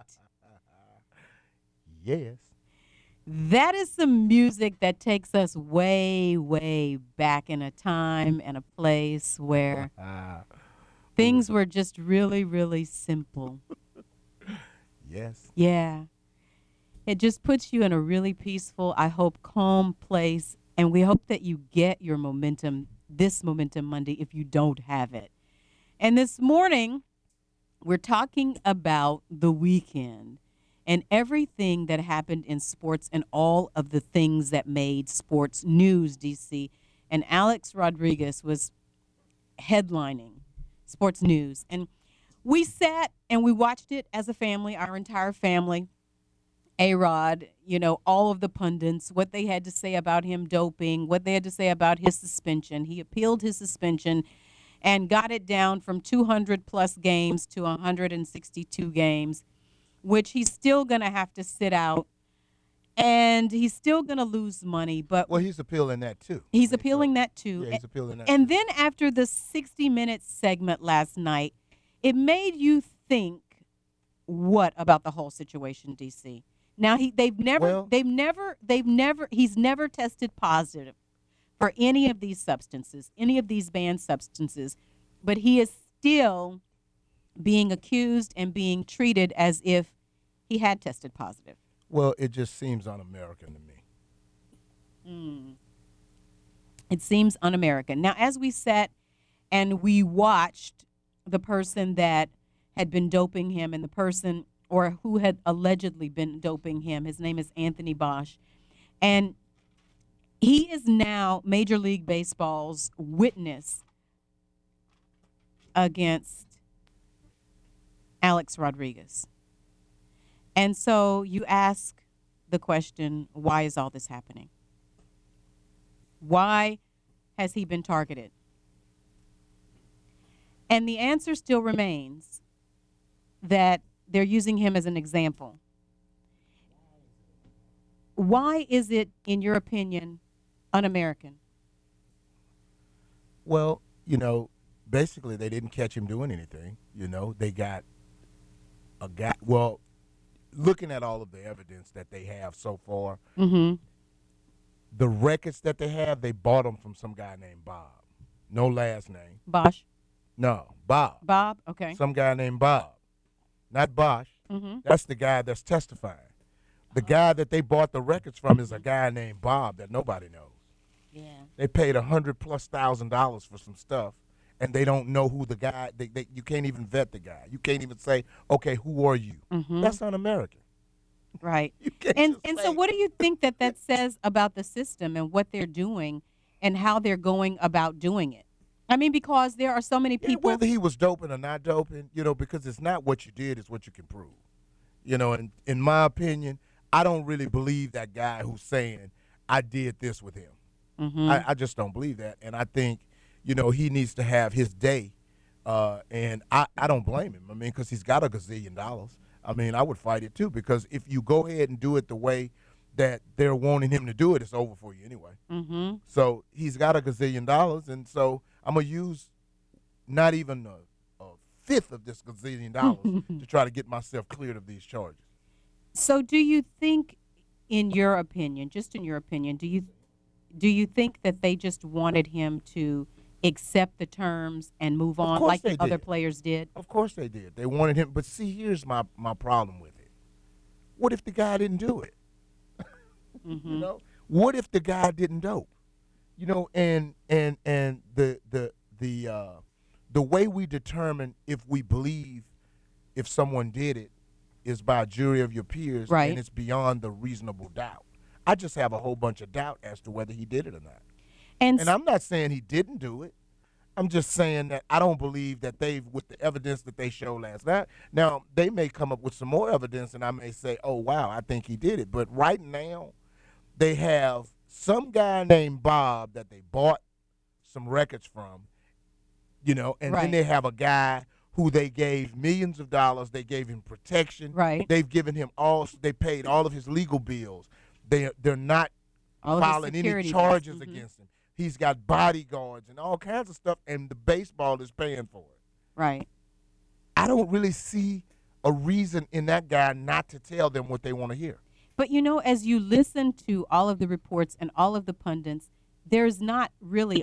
Yes. That is some music that takes us way, way back in a time and a place where things were just really, really simple. Yes. Yeah. It just puts you in a really peaceful, I hope, calm place. And we hope that you get your momentum, this Momentum Monday, if you don't have it. And this morning, we're talking about the weekend and everything that happened in sports and all of the things that made sports news, DC. And Alex Rodriguez was headlining sports news. And we sat and we watched it as a family, our entire family. A-Rod, you know, all of the pundits, what they had to say about him doping, what they had to say about his suspension. He appealed his suspension and got it down from 200-plus games to 162 games, which he's still going to have to sit out, and he's still going to lose money. But well, he's appealing that, too. He's appealing that, too. Yeah, he's appealing that, And too. then after the 60-minute segment last night, it made you think, what about the whole situation, DC? Now he's never tested positive for any of these substances, any of these banned substances, but he is still being accused and being treated as if he had tested positive. Well, it just seems un-American to me. It seems un-American. Now, as we sat and we watched the person that had been doping him and the person or who had allegedly been doping him. His name is Anthony Bosch. And he is now Major League Baseball's witness against Alex Rodriguez. And so you ask the question, why is all this happening? Why has he been targeted? And the answer still remains that they're using him as an example. Why is it, in your opinion, un-American? Well, you know, basically they didn't catch him doing anything. You know, they got a guy. Well, looking at all of the evidence that they have so far, the records that they have, they bought them from some guy named Bob. No last name. Bosch? No, Bob. Bob, okay. Some guy named Bob. Not Bosch. That's the guy that's testifying. The guy that they bought the records from is a guy named Bob that nobody knows. Yeah. They paid $100,000+ for some stuff, and they don't know who the guy. You can't even vet the guy. You can't even say, okay, who are you? That's un-American. Right. And so what do you think that says about the system and what they're doing and how they're going about doing it? I mean, because there are so many people. Whether he was doping or not doping, you know, because it's not what you did, it's what you can prove. You know, and in my opinion, I don't really believe that guy who's saying, I did this with him. I just don't believe that. And I think, he needs to have his day. And I don't blame him. I mean, because he's got $1 gazillion. I mean, I would fight it too, because if you go ahead and do it the way that they're wanting him to do it, it's over for you anyway. Mm-hmm. So he's got $1 gazillion, and so I'm going to use not even a fifth of this $1 gazillion to try to get myself cleared of these charges. So do you think, in your opinion, just in your opinion, do you think that they just wanted him to accept the terms and move on like the other players did? Of course they did. They wanted him. But see, here's my problem with it. What if the guy didn't do it? Mm-hmm. What if the guy didn't dope? And the way we determine if we believe if someone did it is by a jury of your peers, right? And it's beyond the reasonable doubt. I just have a whole bunch of doubt as to whether he did it or not. And I'm not saying he didn't do it. I'm just saying that I don't believe that with the evidence that they showed last night. Now, they may come up with some more evidence, and I may say, oh, wow, I think he did it. But right now, they have some guy named Bob that they bought some records from, and then they have a guy who they gave millions of dollars. They gave him protection. Right. They've given him they paid all of his legal bills. They're not filing any charges against him. He's got bodyguards and all kinds of stuff, and the baseball is paying for it. Right. I don't really see a reason in that guy not to tell them what they want to hear. But, as you listen to all of the reports and all of the pundits, there's not really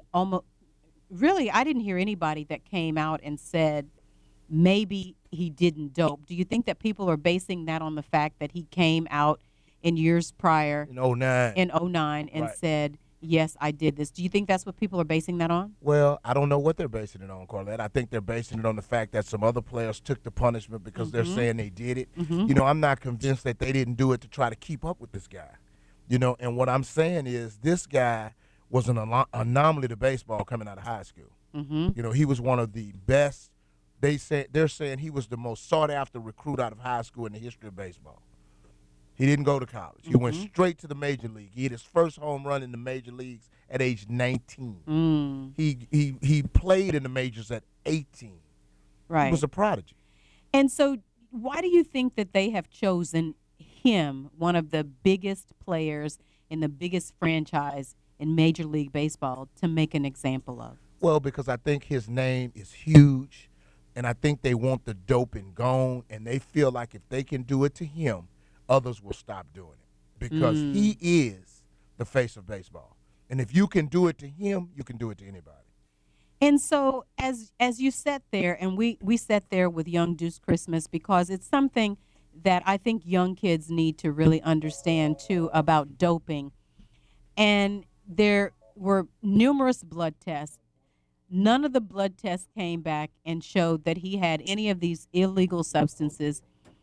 I didn't hear anybody that came out and said maybe he didn't dope. Do you think that people are basing that on the fact that he came out in years prior in 2009 and said, yes, I did this? Do you think that's what people are basing that on? Well, I don't know what they're basing it on, Carlette. I think they're basing it on the fact that some other players took the punishment because they're saying they did it. Mm-hmm. I'm not convinced that they didn't do it to try to keep up with this guy. And what I'm saying is this guy was an anomaly to baseball coming out of high school. Mm-hmm. He was one of the best. They're saying he was the most sought-after recruit out of high school in the history of baseball. He didn't go to college. He went straight to the major league. He hit his first home run in the major leagues at age 19. He played in the majors at 18. Right. He was a prodigy. And so why do you think that they have chosen him, one of the biggest players in the biggest franchise in Major League Baseball, to make an example of? Well, because I think his name is huge, and I think they want the doping gone, and they feel like if they can do it to him, others will stop doing it because he is the face of baseball. And if you can do it to him, you can do it to anybody. And so as you sat there, and we sat there with Young Deuce Christmas, because it's something that I think young kids need to really understand, too, about doping. And there were numerous blood tests. None of the blood tests came back and showed that he had any of these illegal substances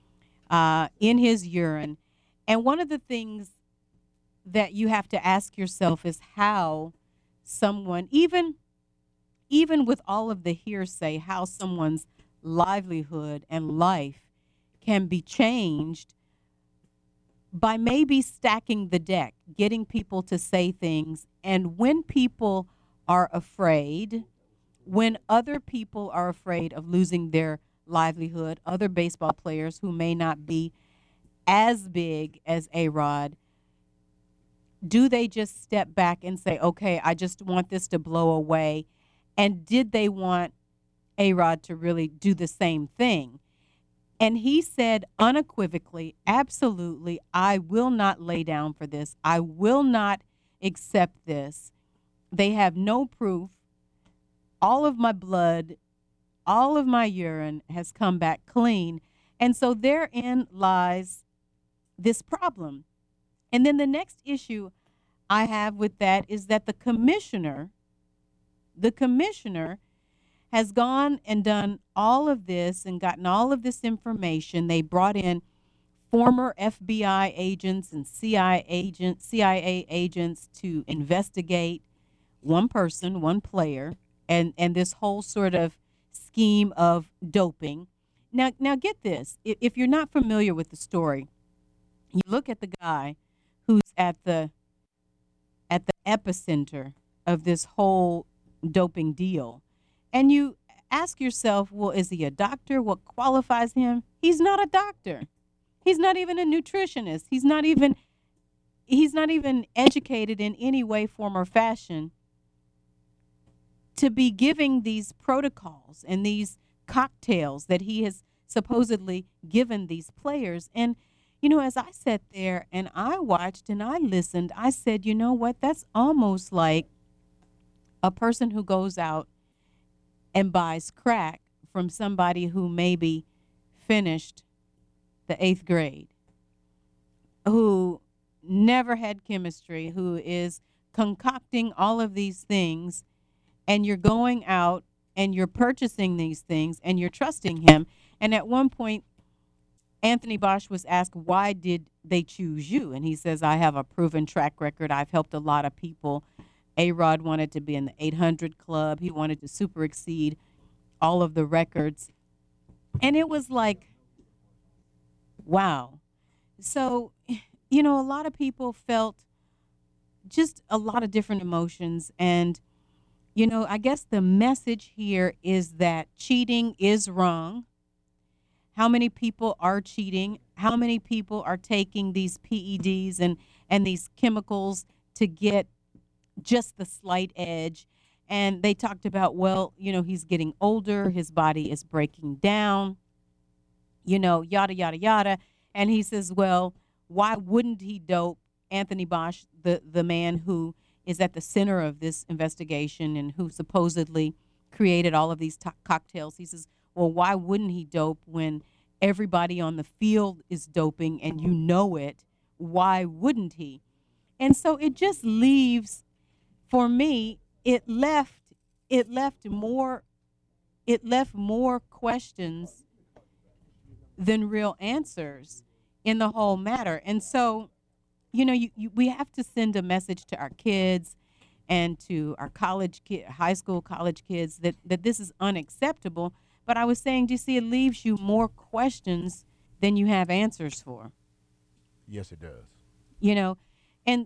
in his urine. And one of the things that you have to ask yourself is how someone, even with all of the hearsay, how someone's livelihood and life can be changed by maybe stacking the deck, getting people to say things. And when people are afraid, when other people are afraid of losing their livelihood, other baseball players who may not be as big as A-Rod, do they just step back and say, okay, I just want this to blow away? And did they want A-Rod to really do the same thing? And he said unequivocally, absolutely, I will not lay down for this. I will not accept this. They have no proof. All of my blood, all of my urine has come back clean. And so therein lies this problem. And then the next issue I have with that is that the commissioner has gone and done all of this and gotten all of this information. They brought in former FBI agents and CIA agents to investigate one person, one player, and this whole sort of scheme of doping. Now get this. If you're not familiar with the story, you look at the guy who's at the at the epicenter of this whole doping deal. And you ask yourself, well, is he a doctor? What qualifies him? He's not a doctor. He's not even a nutritionist. He's not even educated in any way, form, or fashion to be giving these protocols and these cocktails that he has supposedly given these players. And, you know, as I sat there and I watched and I listened, I said, you know what? That's almost like a person who goes out and buys crack from somebody who maybe finished the 8th grade, who never had chemistry, who is concocting all of these things, and you're going out and you're purchasing these things and you're trusting him. And at one point, Anthony Bosch was asked, why did they choose you? And he says, I have a proven track record. I've helped a lot of people. A-Rod wanted to be in the 800 club. He wanted to super exceed all of the records. And it was like, wow. So, you know, a lot of people felt just a lot of different emotions. And, you know, I guess the message here is that cheating is wrong. How many people are cheating? How many people are taking these PEDs and these chemicals to get just the slight edge? And they talked about, well, you know, he's getting older, his body is breaking down, you know, yada, yada, yada. And he says, well, why wouldn't he dope Anthony Bosch, the man who is at the center of this investigation and who supposedly created all of these cocktails? He says, well, why wouldn't he dope when everybody on the field is doping and you know it? Why wouldn't he? And so it just leaves, for me, it left more questions than real answers in the whole matter. And so, you know, we have to send a message to our kids and to our high school, college kids that this is unacceptable. But I was saying, do you see, it leaves you more questions than you have answers for. Yes, it does. You know, and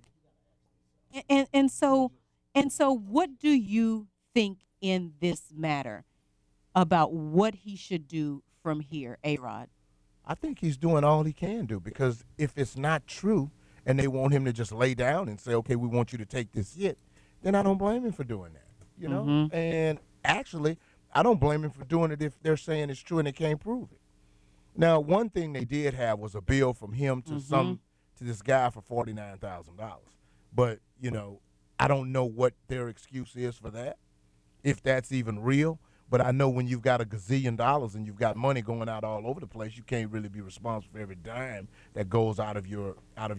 so what do you think in this matter about what he should do from here, A-Rod? I think he's doing all he can do, because if it's not true and they want him to just lay down and say, okay, we want you to take this hit, then I don't blame him for doing that, you know? Mm-hmm. And actually, I don't blame him for doing it if they're saying it's true and they can't prove it. Now, one thing they did have was a bill from him to to this guy for $49,000. But, you know, I don't know what their excuse is for that, if that's even real. But I know when you've got a gazillion dollars and you've got money going out all over the place, you can't really be responsible for every dime that goes out of your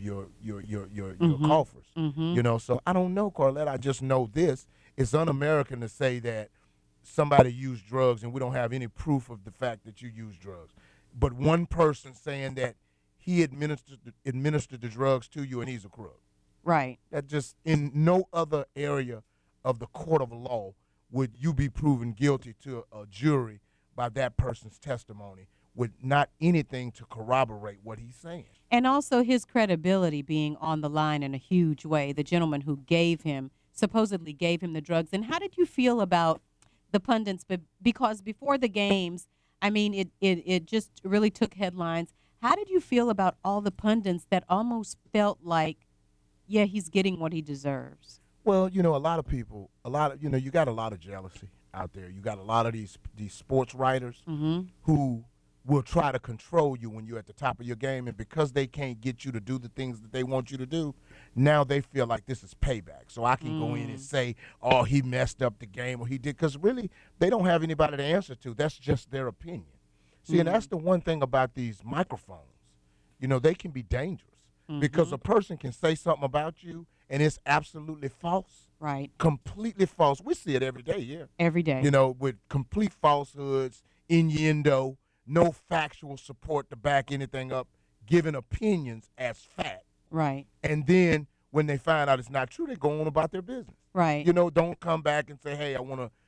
coffers. You know, so I don't know, Carlette. I just know this. It's un-American to say that somebody used drugs and we don't have any proof of the fact that you used drugs. But one person saying that he administered the drugs to you and he's a crook. Right. That just, in no other area of the court of law would you be proven guilty to a jury by that person's testimony with not anything to corroborate what he's saying. And also his credibility being on the line in a huge way, the gentleman who supposedly gave him the drugs. And how did you feel about the pundits? Because before the games, I mean, it just really took headlines. How did you feel about all the pundits that almost felt like, yeah, he's getting what he deserves? Well, you know, you got a lot of jealousy out there. You got a lot of these sports writers who will try to control you when you're at the top of your game, and because they can't get you to do the things that they want you to do, now they feel like this is payback. So I can go in and say, oh, he messed up the game, or he did, because really they don't have anybody to answer to. That's just their opinion. See, and that's the one thing about these microphones. You know, they can be dangerous because a person can say something about you and it's absolutely false. Right. Completely false. We see it every day, yeah. Every day. You know, with complete falsehoods, innuendo, no factual support to back anything up, giving opinions as fact. Right. And then when they find out it's not true, they go on about their business. Right. You know, don't come back and say, hey, I want to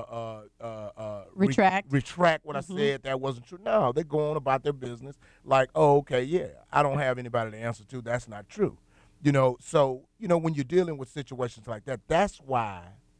retract what I said. That wasn't true. No, they go on about their business like, oh, okay, yeah, I don't have anybody to answer to. That's not true. So, when you're dealing with situations like that, that's why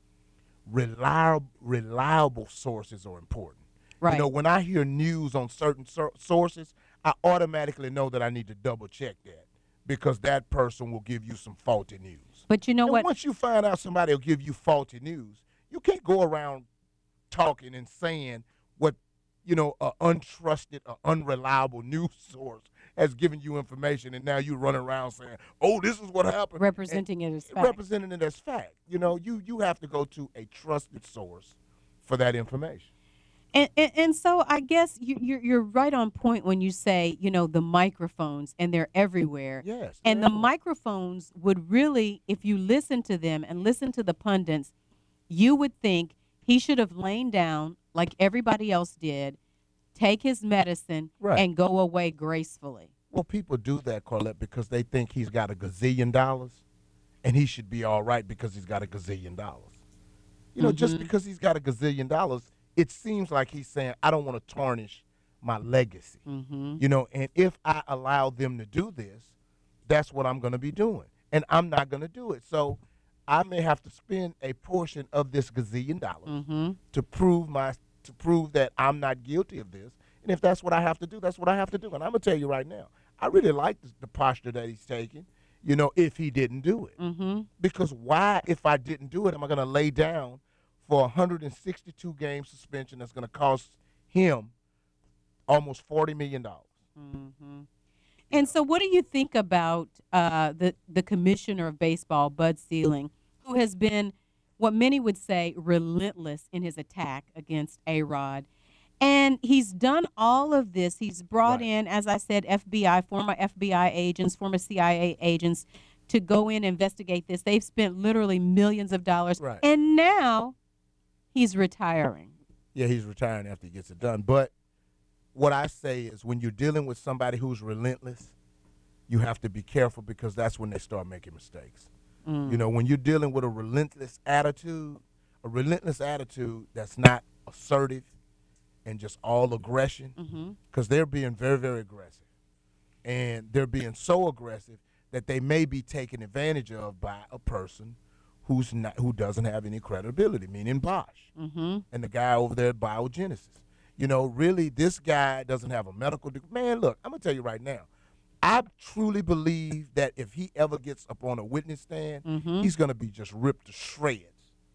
reliable sources are important. Right. When I hear news on certain sources, I automatically know that I need to double check that because that person will give you some faulty news. But you know what? Once you find out somebody will give you faulty news, you can't go around talking and saying what, an untrusted or unreliable news source has given you information, and now you run around saying, "Oh, this is what happened." Representing it as fact. Representing it as fact. You have to go to a trusted source for that information. And so I guess you're right on point when you say, the microphones, and they're everywhere. Yes. And the microphones would really, if you listen to them and listen to the pundits, you would think he should have lain down like everybody else did, take his medicine, Right. and go away gracefully. Well, people do that, Carlette, because they think he's got a gazillion dollars, and he should be all right because he's got a gazillion dollars. Just because he's got a gazillion dollars, it seems like he's saying, I don't want to tarnish my legacy. And if I allow them to do this, that's what I'm going to be doing. And I'm not going to do it. So I may have to spend a portion of this gazillion dollars to prove that I'm not guilty of this. And if that's what I have to do, that's what I have to do. And I'm going to tell you right now, I really like the posture that he's taking, if he didn't do it. Because why, if I didn't do it, am I going to lay down for a 162-game suspension that's going to cost him almost $40 million? And so what do you think about the commissioner of baseball, Bud Selig, who has been what many would say relentless in his attack against A-Rod? And he's done all of this. He's brought in, as I said, former FBI agents, former CIA agents to go in and investigate this. They've spent literally millions of dollars. Right. And now he's retiring. Yeah, he's retiring after he gets it done. But what I say is when you're dealing with somebody who's relentless, you have to be careful because that's when they start making mistakes. When you're dealing with a relentless attitude that's not assertive and just all aggression, because they're being very, very aggressive. And they're being so aggressive that they may be taken advantage of by a person who doesn't have any credibility, meaning Bosch and the guy over there at Biogenesis. Really, this guy doesn't have a medical degree. Man, look, I'm going to tell you right now, I truly believe that if he ever gets up on a witness stand, he's going to be just ripped to shreds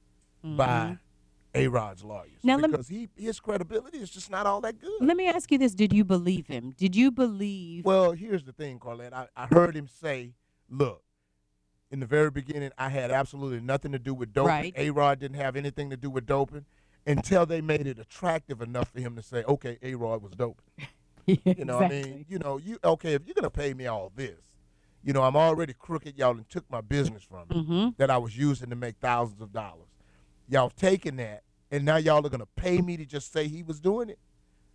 by A-Rod's lawyers. Now, because his credibility is just not all that good. Let me ask you this. Did you believe him? Did you believe? Well, here's the thing, Carlette. I heard him say, look, in the very beginning, I had absolutely nothing to do with doping. Right. A-Rod didn't have anything to do with doping until they made it attractive enough for him to say, okay, A-Rod was doping. Exactly. I mean, if you're going to pay me all this, I'm already crooked. Y'all and took my business from me that I was using to make thousands of dollars. Y'all taking that, and now y'all are going to pay me to just say he was doing it?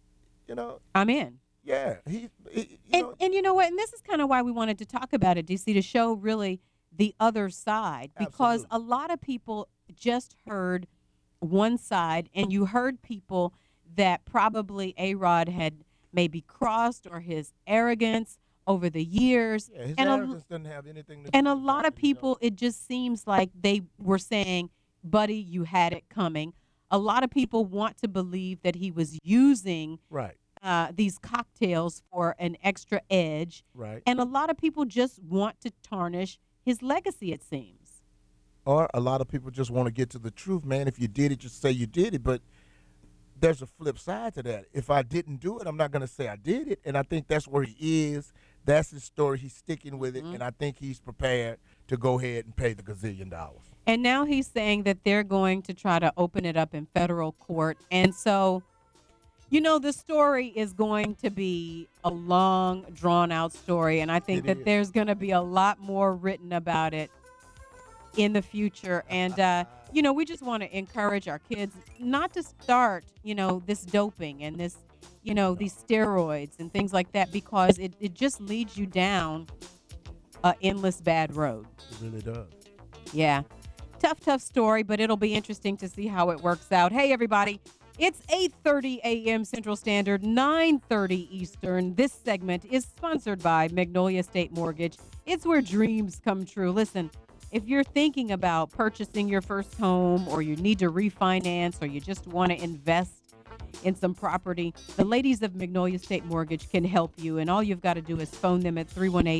I'm in. Yeah. And you know what? And this is kind of why we wanted to talk about it, DC, to show really the other side. Because a lot of people just heard one side, and you heard people that probably A-Rod had maybe crossed, or his arrogance over the years. Yeah, his arrogance doesn't have anything to do and a with lot that, of people, it just seems like they were saying, buddy, you had it coming. A lot of people want to believe that he was using these cocktails for an extra edge. Right. And a lot of people just want to tarnish his legacy, it seems. Or a lot of people just want to get to the truth, man. If you did it, just say you did it. But there's a flip side to that. If I didn't do it, I'm not going to say I did it. And I think that's where he is. That's his story. He's sticking with it. And I think he's prepared to go ahead and pay the gazillion dollars. And now he's saying that they're going to try to open it up in federal court. And so, the story is going to be a long, drawn-out story. And I think that there's going to be a lot more written about it in the future. And, we just want to encourage our kids not to start, this doping and this, these steroids and things like that, because it just leads you down an endless bad road. It really does. Yeah. Tough story, but it'll be interesting to see how it works out. Hey, everybody, It's 8:30 a.m. Central Standard, 9:30 Eastern. This segment is sponsored by Magnolia State Mortgage. It's where dreams come true. Listen, if you're thinking about purchasing your first home, or you need to refinance, or you just want to invest in some property, the ladies of Magnolia State Mortgage can help you. And all you've got to do is phone them at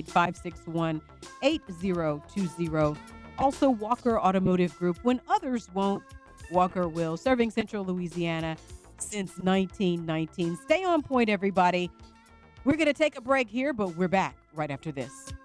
318-561-8020. Also, Walker Automotive Group. When others won't, Walker will. Serving Central Louisiana since 1919. Stay on point, everybody. We're going to take a break here, but we're back right after this.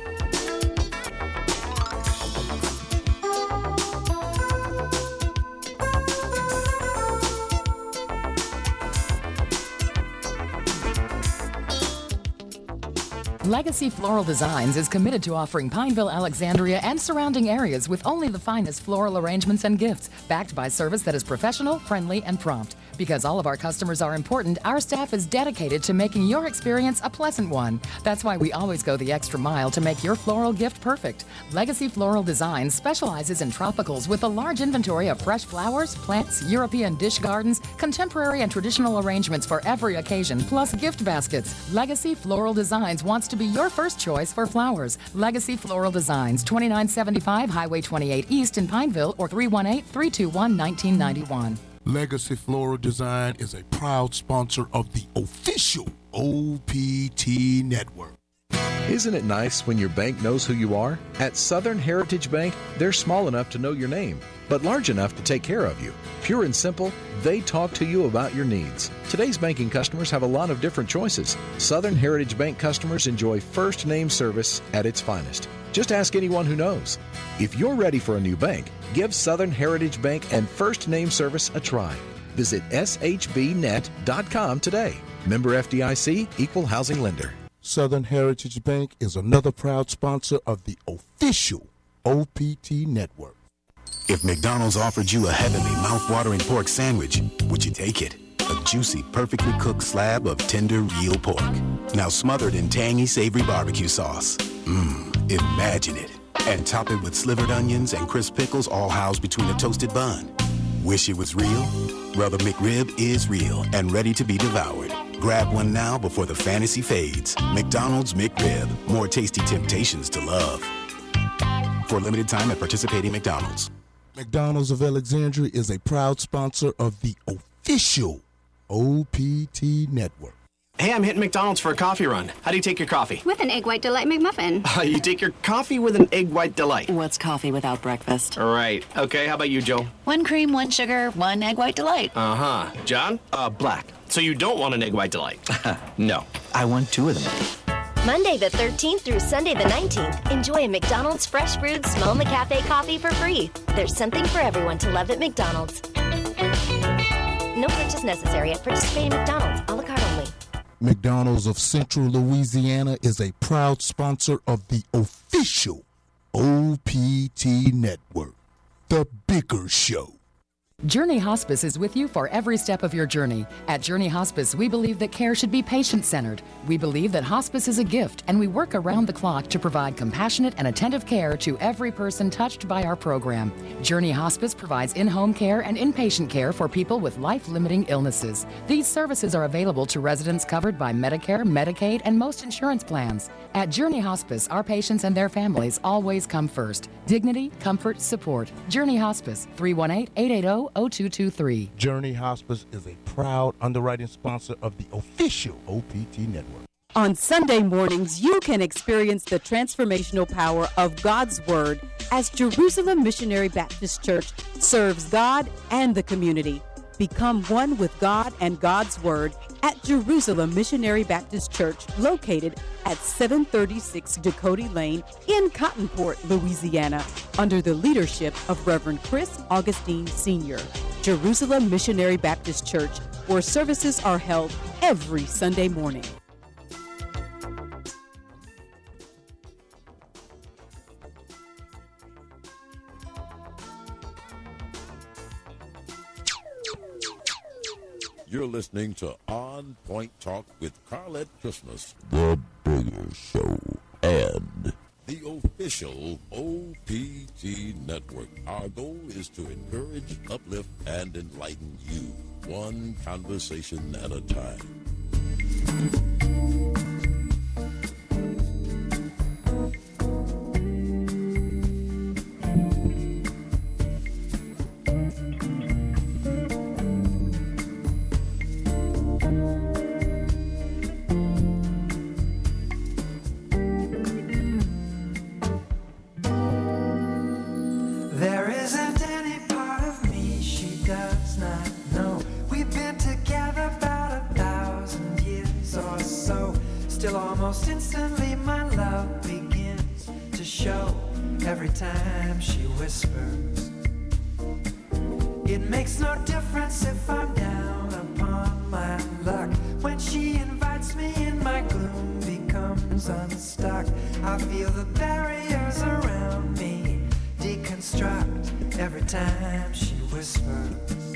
Legacy Floral Designs is committed to offering Pineville, Alexandria, and surrounding areas with only the finest floral arrangements and gifts, backed by service that is professional, friendly, and prompt. Because all of our customers are important, our staff is dedicated to making your experience a pleasant one. That's why we always go the extra mile to make your floral gift perfect. Legacy Floral Designs specializes in tropicals with a large inventory of fresh flowers, plants, European dish gardens, contemporary and traditional arrangements for every occasion, plus gift baskets. Legacy Floral Designs wants to be your first choice for flowers. Legacy Floral Designs, 2975 Highway 28 East in Pineville, or 318-321-1991. Legacy Floral Design is a proud sponsor of the official OPT Network. Isn't it nice when your bank knows who you are? At Southern Heritage Bank, they're small enough to know your name, but large enough to take care of you. Pure and simple, they talk to you about your needs. Today's banking customers have a lot of different choices. Southern Heritage Bank customers enjoy first name service at its finest. Just ask anyone who knows. If you're ready for a new bank, give Southern Heritage Bank and first name service a try. Visit shbnet.com today. Member FDIC, Equal Housing Lender. Southern Heritage Bank is another proud sponsor of the official OPT Network. If McDonald's offered you a heavenly, mouth-watering pork sandwich, would you take it? A juicy, perfectly cooked slab of tender, real pork. Now smothered in tangy, savory barbecue sauce. Imagine it. And top it with slivered onions and crisp pickles, all housed between a toasted bun. Wish it was real? Well, the McRib is real and ready to be devoured. Grab one now before the fantasy fades. McDonald's McRib. More tasty temptations to love. For a limited time at participating McDonald's. McDonald's of Alexandria is a proud sponsor of the official OPT Network. Hey, I'm hitting McDonald's for a coffee run. How do you take your coffee? With an Egg White Delight McMuffin. You take your coffee with an Egg White Delight. What's coffee without breakfast? Right. Okay, how about you, Joe? 1 cream, 1 sugar, 1 Egg White Delight. Uh-huh. John? Black. So you don't want an Egg White Delight? No, I want 2 of them. Monday the 13th through Sunday the 19th, enjoy a McDonald's Fresh Brewed Small McCafe coffee for free. There's something for everyone to love at McDonald's. No purchase necessary at participating McDonald's. A la carte only. McDonald's of Central Louisiana is a proud sponsor of the official OPT Network, The Bigger Show. Journey Hospice is with you for every step of your journey. At Journey Hospice, we believe that care should be patient-centered. We believe that hospice is a gift, and we work around the clock to provide compassionate and attentive care to every person touched by our program. Journey Hospice provides in-home care and inpatient care for people with life-limiting illnesses. These services are available to residents covered by Medicare, Medicaid, and most insurance plans. At Journey Hospice, our patients and their families always come first. Dignity, comfort, support. Journey Hospice, 318-880-0223. Journey Hospice is a proud underwriting sponsor of the official OPT Network. On Sunday mornings, you can experience the transformational power of God's Word as Jerusalem Missionary Baptist Church serves God and the community. Become one with God and God's Word at Jerusalem Missionary Baptist Church, located at 736 Dakota Lane in Cottonport, Louisiana, under the leadership of Reverend Chris Augustine Sr. Jerusalem Missionary Baptist Church, where services are held every Sunday morning. You're listening to On Point Talk with Carlette Christmas, The Bigger Show, and The official OPT network. Our goal is to encourage, uplift, and enlighten you, one conversation at a time. There isn't any part of me she does not know. We've been together about 1,000 years or so. Still almost instantly my love begins to show every time she whispers. It makes no difference if I'm down upon my luck. When she invites me in, my gloom becomes unstuck. I feel the barriers around me deconstruct every time she whispers.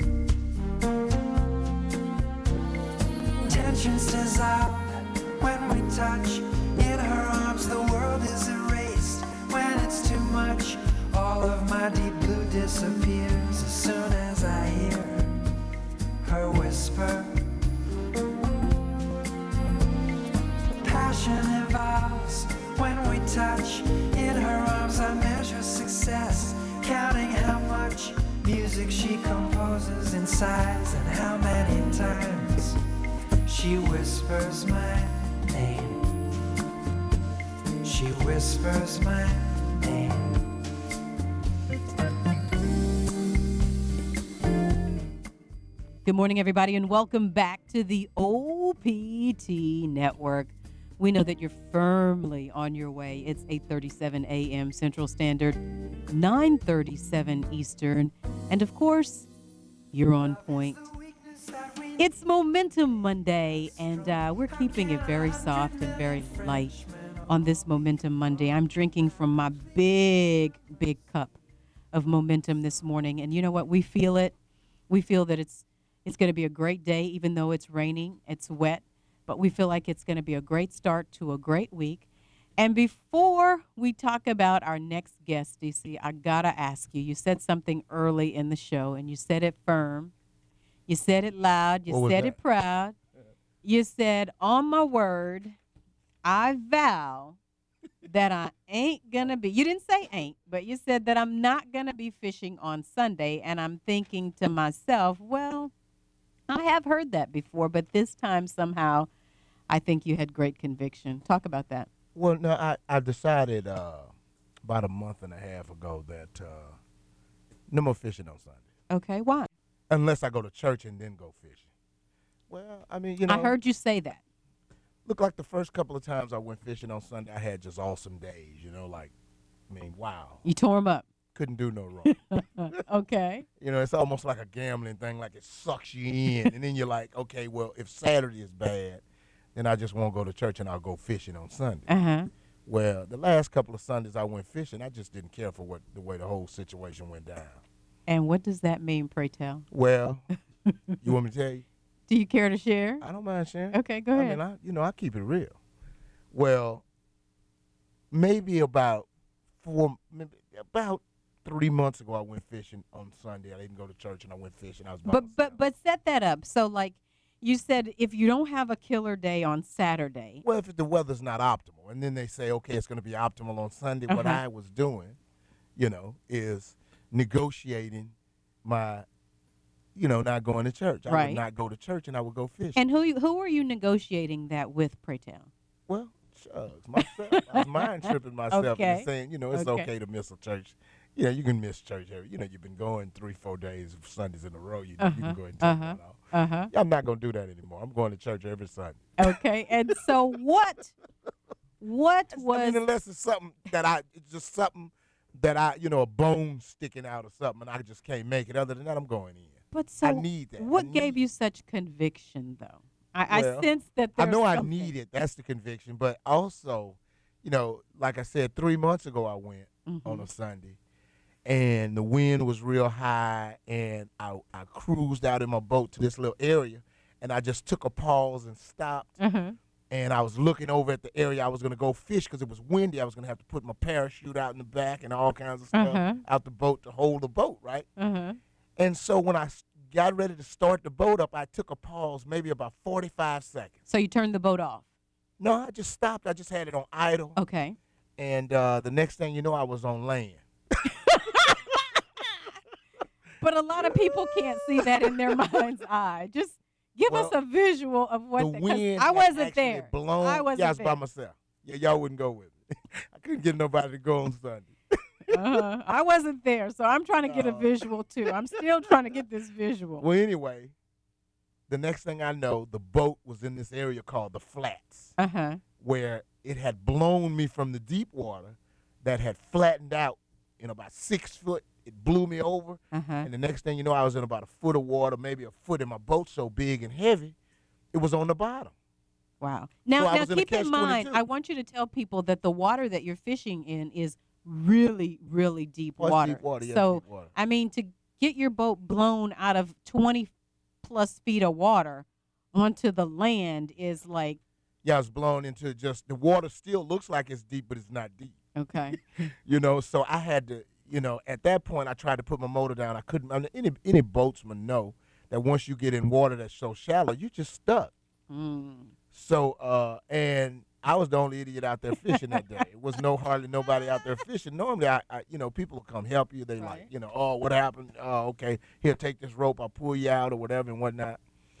Tensions dissolve when we touch. In her arms the world is erased. When it's too much, all of my deep blue disappears as soon as I hear her whisper. Passion evolves when we touch. In her arms I measure success, counting how much music she composes in sighs and how many times she whispers my name. She whispers my name. Good morning, everybody, and welcome back to the OPT Network. We know that you're firmly on your way. It's 8:37 a.m. Central Standard, 9:37 Eastern, and of course, you're on point. It's Momentum Monday, and we're keeping it very soft and very light on this Momentum Monday. I'm drinking from my big cup of momentum this morning, and you know what? We feel it. We feel that it's going to be a great day, even though it's raining, it's wet, but we feel like it's going to be a great start to a great week. And before we talk about our next guest, DC, I got to ask you, you said something early in the show, and you said it firm. You said it loud. You said it proud. You said, on my word, I vow that I ain't going to be, you didn't say ain't, but you said that I'm not going to be fishing on Sunday. And I'm thinking to myself, well, I have heard that before, but this time somehow I think you had great conviction. Talk about that. Well, no, I decided about a month and a half ago that no more fishing on Sunday. Okay, why? Unless I go to church and then go fishing. Well, I mean, you know. I heard you say that. Look, like the first couple of times I went fishing on Sunday, I had just awesome days, you know, like, I mean, wow. You tore them up. Couldn't do no wrong. Okay. You know, it's almost like a gambling thing, like it sucks you in. And then you're like, okay, well, if Saturday is bad, then I just won't go to church and I'll go fishing on Sunday. Uh-huh. Well, the last couple of Sundays I went fishing, I just didn't care for the way the whole situation went down. And what does that mean, pray tell? Well, you want me to tell you? Do you care to share? I don't mind sharing. Okay, go ahead. I mean, I keep it real. Well, maybe about 3 months ago, I went fishing on Sunday. I didn't go to church, and I went fishing. I was by myself. But set that up. So, like, you said if you don't have a killer day on Saturday. Well, if the weather's not optimal, and then they say, okay, it's going to be optimal on Sunday, what I was doing, you know, is negotiating my, you know, not going to church. I would not go to church, and I would go fishing. And who are you negotiating that with, pray tell? Well, shucks, myself. I was mind tripping myself and saying, you know, it's okay to miss a church. Yeah, you can miss church. You know, you've been going 3-4 days of Sundays in a row. You know, you can go ahead and take that off. I'm not going to do that anymore. I'm going to church every Sunday. Okay, and so what was... I mean, unless it's something that it's just something that you know, a bone sticking out or something, and I just can't make it. Other than that, I'm going in. But so I need that. What gave you such conviction, though? I sense that I know something. I need it. That's the conviction. But also, you know, like I said, 3 months ago I went on a Sunday, and the wind was real high, and I cruised out in my boat to this little area, and I just took a pause and stopped, And I was looking over at the area I was going to go fish because it was windy. I was going to have to put my parachute out in the back and all kinds of stuff out the boat to hold the boat, right? And so when I got ready to start the boat up, I took a pause, maybe about 45 seconds. So you turned the boat off? No, I just stopped. I just had it on idle. Okay. And the next thing you know, I was on land. But a lot of people can't see that in their mind's eye. Just give us a visual of what the wind I wasn't actually there. Blown. I wasn't I was there. by myself. Yeah, y'all wouldn't go with me. I couldn't get nobody to go on Sunday. I wasn't there, so I'm trying to get a visual too. I'm still trying to get this visual. Well, anyway, the next thing I know, the boat was in this area called the Flats, where it had blown me from the deep water that had flattened out in about 6 foot. It blew me over, and the next thing you know, I was in about a foot of water, maybe a foot, and my boat so big and heavy, it was on the bottom. Wow. So Now keep in catch-22. mind, I want you to tell people that the water that you're fishing in is really, really deep Oh, it's water. deep water, yeah, So, deep water. I mean, to get your boat blown out of 20-plus feet of water onto the land is like... Yeah, I was blown into just, the water still looks like it's deep, but it's not deep. Okay. So I had to, at that point, I tried to put my motor down. I couldn't. I mean, any boatsman know that once you get in water that's so shallow, you just stuck. So, and I was the only idiot out there fishing that day. It was hardly nobody out there fishing. Normally, I people will come help you. They like, oh, what happened? Oh, okay, here, take this rope. I'll pull you out or whatever and whatnot.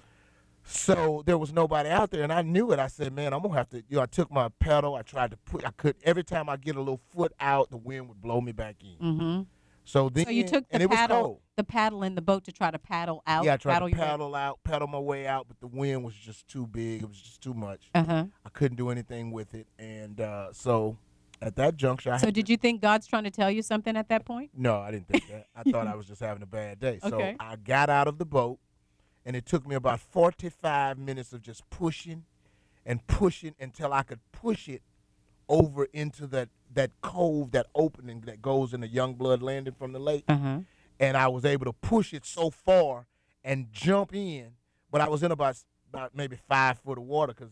So there was nobody out there, and I knew it. I said, man, I'm going to have to, I took my pedal. I tried to every time I get a little foot out, the wind would blow me back in. So then, So you took and the it was paddle, cold. the paddle in the boat to try to paddle out? Yeah, I tried to your way- paddle my way out, but the wind was just too big. It was just too much. Uh-huh. I couldn't do anything with it. And so at that juncture, I So had did you think God's trying to tell you something at that point? No, I didn't think that. I thought I was just having a bad day. Okay. So I got out of the boat, and it took me about 45 minutes of just pushing and pushing until I could push it over into that cove, that opening that goes in the Youngblood Landing from the lake. And I was able to push it so far and jump in, but I was in about maybe 5 foot of water because,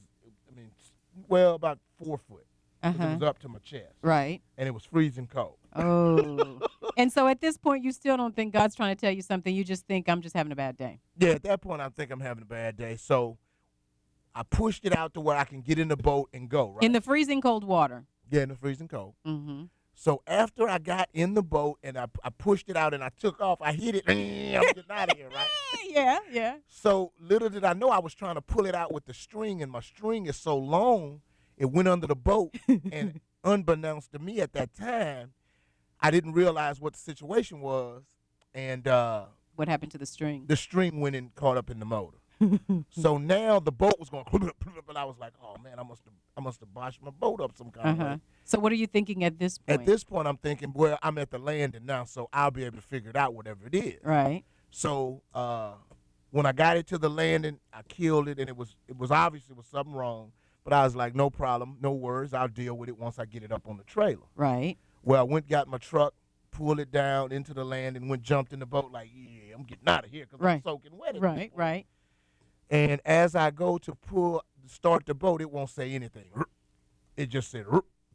about 4 foot. 'Cause it was up to my chest. Right. And it was freezing cold. Oh. And so at this point, you still don't think God's trying to tell you something. You just think I'm just having a bad day. Yeah, at that point, I think I'm having a bad day. So I pushed it out to where I can get in the boat and go, right? In the freezing cold water. Yeah, in the freezing cold. Mm-hmm. So after I got in the boat and I pushed it out and I took off, I hit it. I'm getting out of here, right? Yeah. So little did I know I was trying to pull it out with the string, and my string is so long, it went under the boat. And unbeknownst to me at that time, I didn't realize what the situation was. And what happened to the string? The string went and caught up in the motor. So now the boat was going, but I was like, oh man, I must have botched my boat up some kind of way. So what are you thinking at this point? At this point, I'm thinking, well, I'm at the landing now, so I'll be able to figure it out, whatever it is. Right. So when I got it to the landing, I killed it, and it was obvious it was something wrong. But I was like, no problem, no worries. I'll deal with it once I get it up on the trailer. Right. Well, I went, got my truck, pulled it down into the landing, jumped in the boat like, yeah, I'm getting out of here because I'm soaking wet. Right. And as I go to start the boat, it won't say anything. It just said,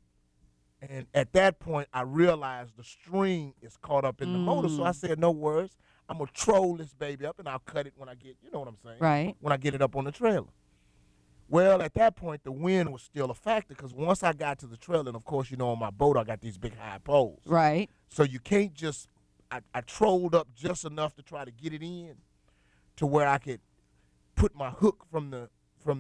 and at that point, I realized the string is caught up in the motor. So I said, no worries. I'm going to troll this baby up, and I'll cut it when I get, you know what I'm saying? Right. When I get it up on the trailer. Well, at that point, the wind was still a factor because once I got to the trailer, and of course, on my boat, I got these big high poles. Right. So you can't just, I trolled up just enough to try to get it in to where I could put my hook from the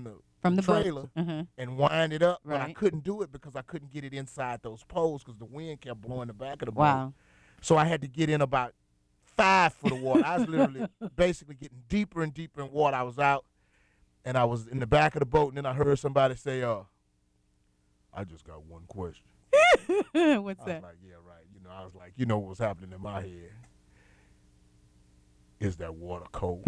trailer and wind it up, but I couldn't do it because I couldn't get it inside those poles because the wind kept blowing the back of the boat. Wow. So I had to get in about 5 foot of water. I was literally basically getting deeper and deeper in water. I was out, and I was in the back of the boat, and then I heard somebody say, I just got one question. What's that? I was like, yeah, right. I was like, what was happening in my head? Is that water cold?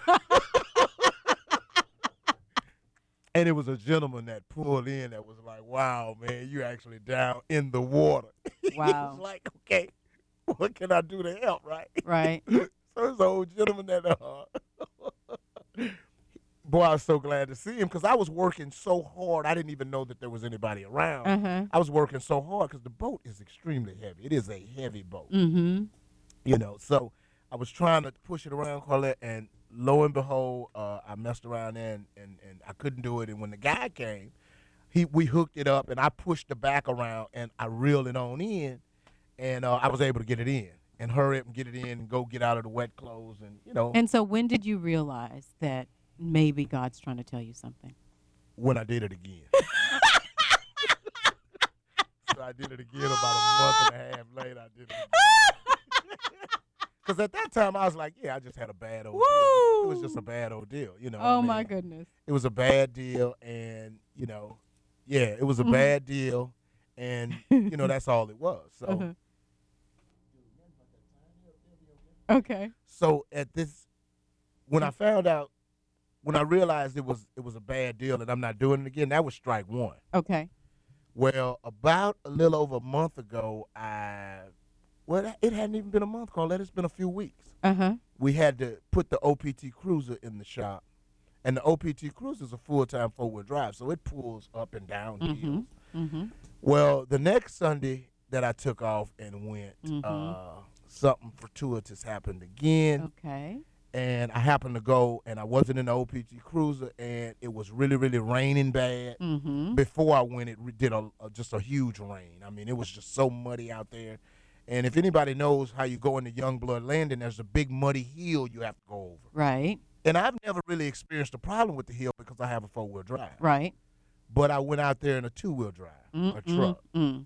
And it was a gentleman that pulled in that was like, wow, man, you actually down in the water. Wow. He was like, okay, what can I do to help, right? Right. So this old gentleman that, boy, I was so glad to see him because I was working so hard. I didn't even know that there was anybody around. Uh-huh. I was working so hard because the boat is extremely heavy. It is a heavy boat. Mm-hmm. You know, so I was trying to push it around, Carlette, and lo and behold, I messed around there and I couldn't do it. And when the guy came, we hooked it up, and I pushed the back around, and I reeled it on in, and I was able to get it in and hurry up and get it in and go get out of the wet clothes and, you know. And so when did you realize that maybe God's trying to tell you something? When I did it again. So I did it again about a month and a half later. I did it again. Because at that time, I was like, yeah, I just had a bad old deal. It was just a bad old deal, you know. Oh, my goodness. It was a bad deal, and, you know, yeah, it was a bad deal, and, you know, that's all it was. So, Okay. So at this, when I found out, when I realized it was a bad deal and I'm not doing it again, that was strike one. Okay. Well, about a little over a month ago, it hadn't even been a month, Carlette. It's been a few weeks. Uh-huh. We had to put the OPT Cruiser in the shop, and the OPT Cruiser is a full-time four-wheel drive, so it pulls up and down hills. Mm-hmm. Well, the next Sunday that I took off and went, something fortuitous happened again. Okay. And I happened to go, and I wasn't in the OPT Cruiser, and it was really, really raining bad. Mm-hmm. Before I went, it did just a huge rain. I mean, it was just so muddy out there. And if anybody knows how you go into Youngblood Landing, there's a big muddy hill you have to go over. Right. And I've never really experienced a problem with the hill because I have a four-wheel drive. Right. But I went out there in a two-wheel drive, a truck.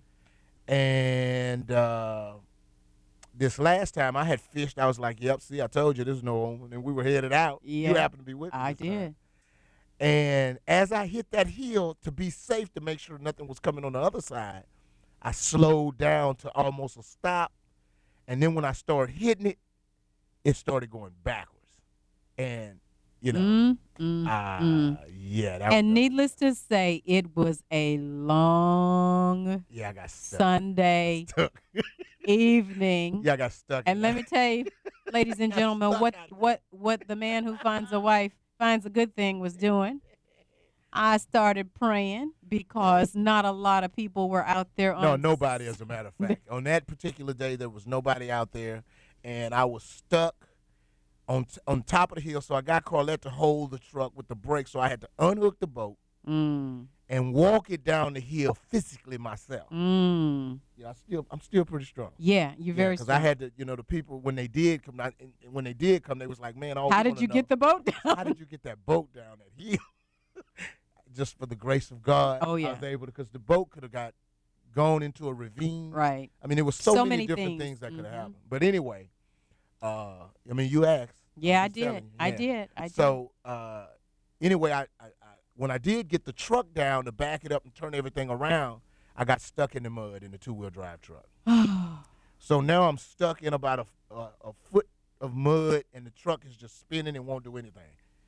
And this last time I had fished, I was like, yep, see, I told you there's no one. And we were headed out. Yeah. You happened to be with me. I did. Time. And as I hit that hill to be safe, to make sure nothing was coming on the other side, I slowed down to almost a stop. And then when I started hitting it, it started going backwards. And, you know, yeah. And needless to say, it was a long I got stuck. Sunday evening. Yeah, I got stuck. And let me tell you, ladies and gentlemen, what the man who finds a wife finds a good thing was doing. I started praying because not a lot of people were out there. No, nobody, as a matter of fact. On that particular day, there was nobody out there, and I was stuck on top of the hill. So I got Carlette to hold the truck with the brakes, so I had to unhook the boat and walk it down the hill physically myself. Yeah, I'm still pretty strong. Yeah, you're very strong. Because I had to, you know, the people when they did come, they was like, man, how did you get the boat down? How did you get that boat down that hill? Just for the grace of God, I was able to, because the boat could have gone into a ravine. Right. I mean, there was so many different things that could have happened. But anyway, I mean, you asked. Yeah, I did. I did. So anyway, I when I did get the truck down to back it up and turn everything around, I got stuck in the mud in the two-wheel drive truck. So now I'm stuck in about a foot of mud, and the truck is just spinning and won't do anything.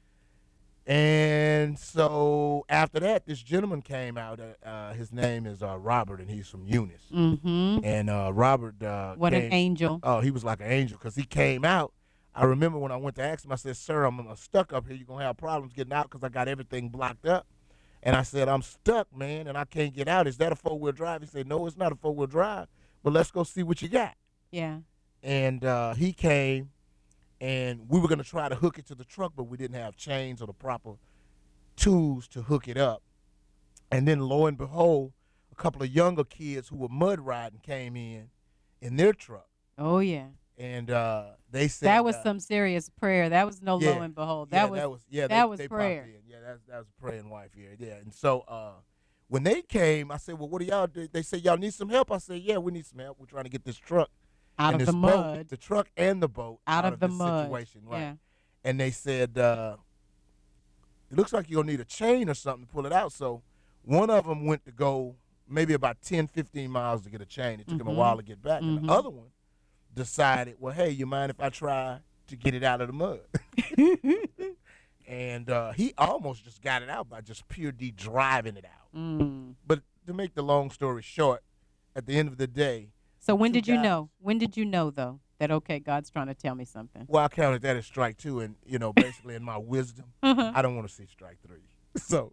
And so after that, this gentleman came out. His name is Robert, and he's from Eunice. And Robert what an angel. Oh, he was like an angel because he came out. I remember when I went to ask him, I said, sir, I'm stuck up here. You're going to have problems getting out because I got everything blocked up. And I said, I'm stuck, man, and I can't get out. Is that a four-wheel drive? He said, no, it's not a four-wheel drive, but let's go see what you got. Yeah. And he came. And we were going to try to hook it to the truck, but we didn't have chains or the proper tools to hook it up. And then, lo and behold, a couple of younger kids who were mud riding came in their truck. Oh, yeah. And they said that was some serious prayer. That was no lo and behold. That was prayer. Yeah, that was praying wife here. Yeah. And so when they came, I said, well, what do y'all do? They said, y'all need some help? I said, yeah, we need some help. We're trying to get this truck. Out of the mud. Boat, the truck and the boat out of the this mud. Situation, right? Yeah. And they said, it looks like you're going to need a chain or something to pull it out. So one of them went to go maybe about 10, 15 miles to get a chain. It took him a while to get back. And the other one decided, well, hey, you mind if I try to get it out of the mud? And he almost just got it out by just pure driving it out. But to make the long story short, at the end of the day, so when did you know? When did you know, though? that, okay, God's trying to tell me something. Well, I counted that as strike 2, and, you know, basically in my wisdom, I don't want to see strike 3. So,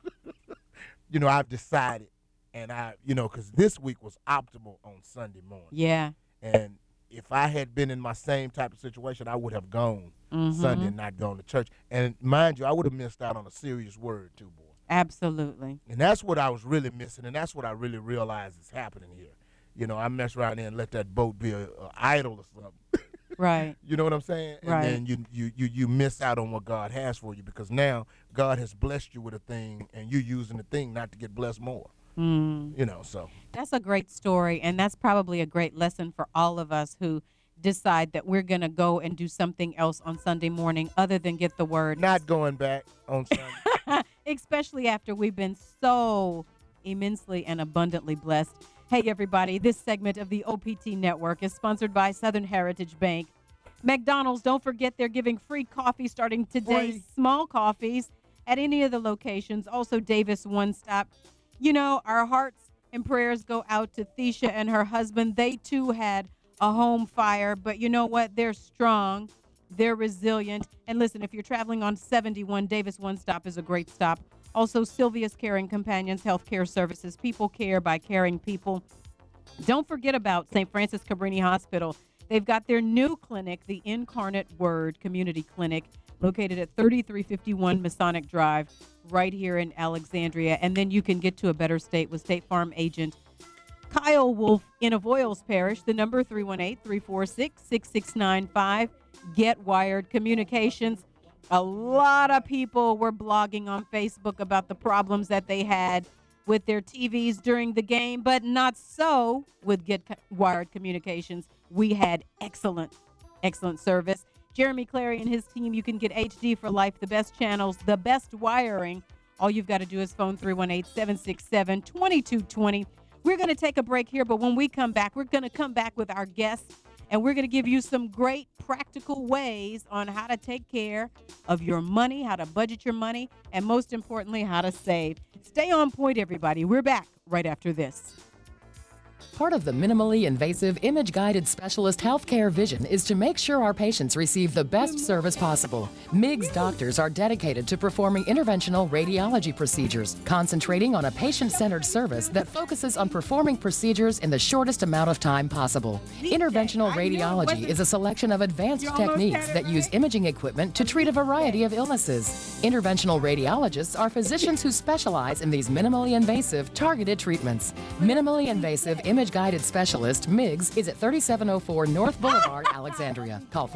you know, I've decided, and because this week was optimal on Sunday morning. Yeah. And if I had been in my same type of situation, I would have gone Sunday and not gone to church. And mind you, I would have missed out on a serious word too, boy. Absolutely. And that's what I was really missing, and that's what I really realized is happening here. You know, I mess around there and let that boat be a idol or something. Right. You know what I'm saying? Right. And then you miss out on what God has for you, because now God has blessed you with a thing, and you're using the thing not to get blessed more. You know, so. That's a great story, and that's probably a great lesson for all of us who decide that we're going to go and do something else on Sunday morning other than get the word. Not going back on Sunday. Especially after we've been so immensely and abundantly blessed. Hey, everybody, this segment of the OPT Network is sponsored by Southern Heritage Bank. McDonald's, don't forget they're giving free coffee starting today, small coffees at any of the locations. Also, Davis One Stop. You know, our hearts and prayers go out to Thesha and her husband. They, too, had a home fire, but you know what? They're strong. They're resilient. And listen, if you're traveling on 71, Davis One Stop is a great stop. Also, Sylvia's Caring Companions Healthcare Services. People care by caring people. Don't forget about St. Francis Cabrini Hospital. They've got their new clinic, the Incarnate Word Community Clinic, located at 3351 Masonic Drive, right here in Alexandria. And then you can get to a better state with State Farm agent Kyle Wolf in Avoyles Parish. The number 318-346-6695. Get Wired Communications. A lot of people were blogging on Facebook about the problems that they had with their TVs during the game, but not so with Get Wired Communications. We had excellent service. Jeremy Clary and his team, you can get HD for life, the best channels, the best wiring. All you've got to do is phone 318-767-2220. We're going to take a break here, but when we come back, we're going to come back with our guests, and we're going to give you some great practical ways on how to take care of your money, how to budget your money, and most importantly, how to save. Stay on point, everybody. We're back right after this. Part of the minimally invasive image-guided specialist healthcare vision is to make sure our patients receive the best service possible. MIGS doctors are dedicated to performing interventional radiology procedures, concentrating on a patient-centered service that focuses on performing procedures in the shortest amount of time possible. Interventional radiology is a selection of advanced techniques that use imaging equipment to treat a variety of illnesses. Interventional radiologists are physicians who specialize in these minimally invasive, targeted treatments. Minimally invasive image-guided specialist, MIGS, is at 3704 North Boulevard, Alexandria. Call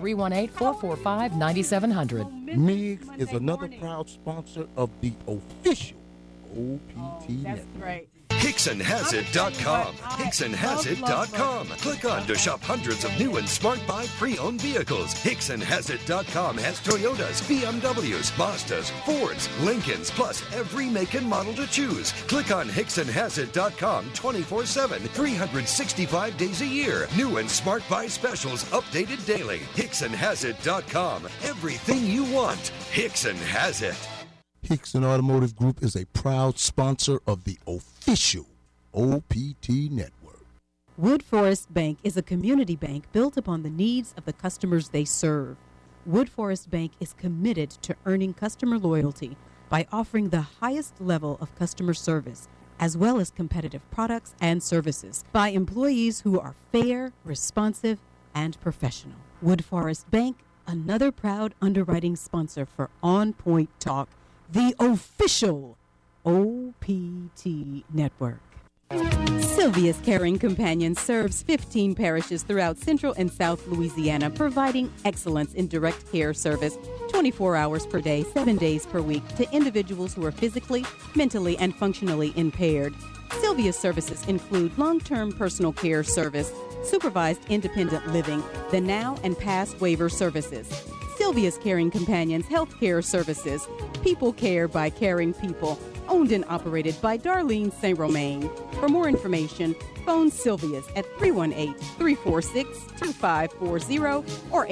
318-445-9700. MIGS is another proud sponsor of the official OPT Network. That's great. HicksonHasIt.com. HicksonHasIt.com. Click on to shop hundreds of new and smart buy pre-owned vehicles. HicksonHasIt.com has Toyotas, BMWs, Mazdas, Fords, Lincolns, plus every make and model to choose. Click on HicksonHasIt.com 24/7, 365 days a year. New and smart buy specials updated daily. HicksonHasIt.com. Everything you want. Hickson has it. Hickson Automotive Group is a proud sponsor of the official OPT Network. Wood Forest Bank is a community bank built upon the needs of the customers they serve. Wood Forest Bank is committed to earning customer loyalty by offering the highest level of customer service, as well as competitive products and services, by employees who are fair, responsive, and professional. Wood Forest Bank, another proud underwriting sponsor for On Point Talk, the official OPT Network. Sylvia's Caring Companion serves 15 parishes throughout Central and South Louisiana, providing excellence in direct care service 24 hours per day, 7 days per week to individuals who are physically, mentally, and functionally impaired. Sylvia's services include long-term personal care service, supervised independent living, the now and past waiver services, Sylvia's Caring Companions Healthcare Services, People Care by Caring People, owned and operated by Darlene St. Romain. For more information, phone Sylvia's at 318-346-2540 or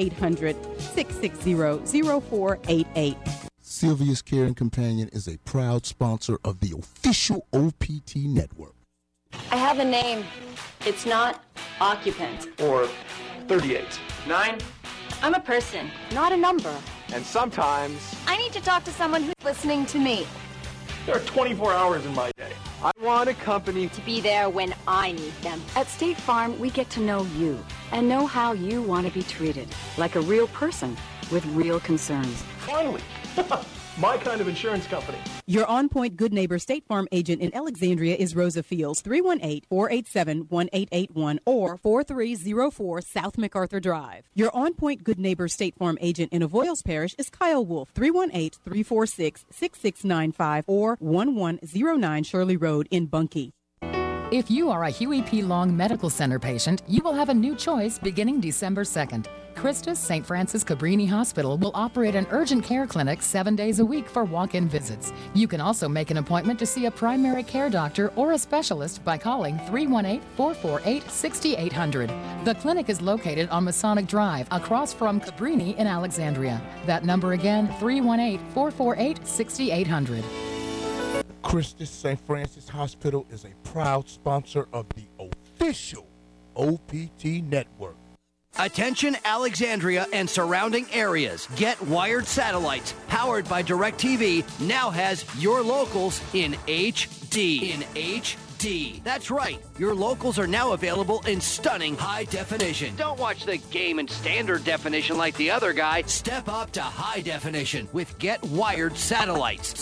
800-660-0488. Sylvia's Caring Companion is a proud sponsor of the official OPT Network. I have a name. It's not occupant or 38. 9. I'm a person, not a number. And sometimes I need to talk to someone who's listening to me. there are 24 hours in my day. I want a company To be there when I need them. At State Farm, we get to know you and know how you want to be treated, like a real person with real concerns. Finally, my kind of insurance company. Your on-point Good Neighbor State Farm agent in Alexandria is Rosa Fields, 318-487-1881 or 4304 South MacArthur Drive. Your on-point Good Neighbor State Farm agent in Avoyles Parish is Kyle Wolf, 318-346-6695 or 1109 Shirley Road in Bunkie. If you are a Huey P. Long Medical Center patient, you will have a new choice beginning December 2nd. Christus St. Francis Cabrini Hospital will operate an urgent care clinic 7 days a week for walk-in visits. You can also make an appointment to see a primary care doctor or a specialist by calling 318-448-6800. The clinic is located on Masonic Drive across from Cabrini in Alexandria. That number again, 318-448-6800. Christus St. Francis Hospital is a proud sponsor of the official OPT Network. Attention Alexandria and surrounding areas. Get Wired Satellites, powered by DirecTV, now has your locals in HD. In HD. That's right. Your locals are now available in stunning high definition. Don't watch the game in standard definition like the other guy. Step up to high definition with Get Wired Satellites.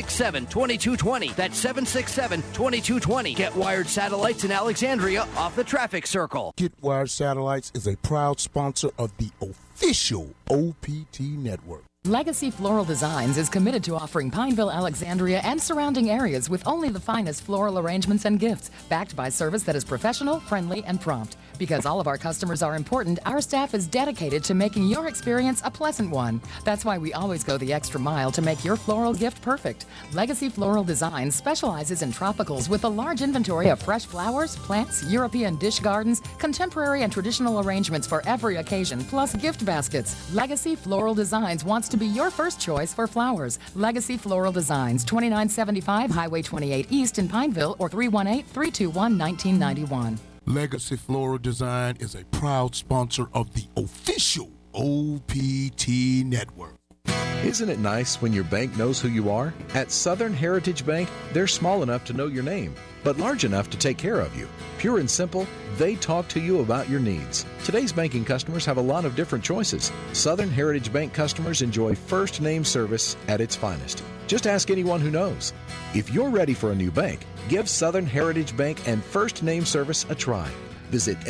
767-2220. That's 767-2220. Get Wired Satellites in Alexandria off the traffic circle. Get Wired Satellites is a proud sponsor of the official OPT Network. Legacy Floral Designs is committed to offering Pineville, Alexandria, and surrounding areas with only the finest floral arrangements and gifts, backed by service that is professional, friendly, and prompt. Because all of our customers are important, our staff is dedicated to making your experience a pleasant one. That's why we always go the extra mile to make your floral gift perfect. Legacy Floral Designs specializes in tropicals with a large inventory of fresh flowers, plants, European dish gardens, contemporary and traditional arrangements for every occasion, plus gift baskets. Legacy Floral Designs wants to be your first choice for flowers. Legacy Floral Designs, 2975 Highway 28 East in Pineville or 318-321-1991. Legacy Floral Design is a proud sponsor of the official OPT Network. Isn't it nice when your bank knows who you are? At Southern Heritage Bank, they're small enough to know your name, but large enough to take care of you. Pure and simple, they talk to you about your needs. Today's banking customers have a lot of different choices. Southern Heritage Bank customers enjoy first name service at its finest. Just ask anyone who knows. If you're ready for a new bank, give Southern Heritage Bank and first name service a try. Visit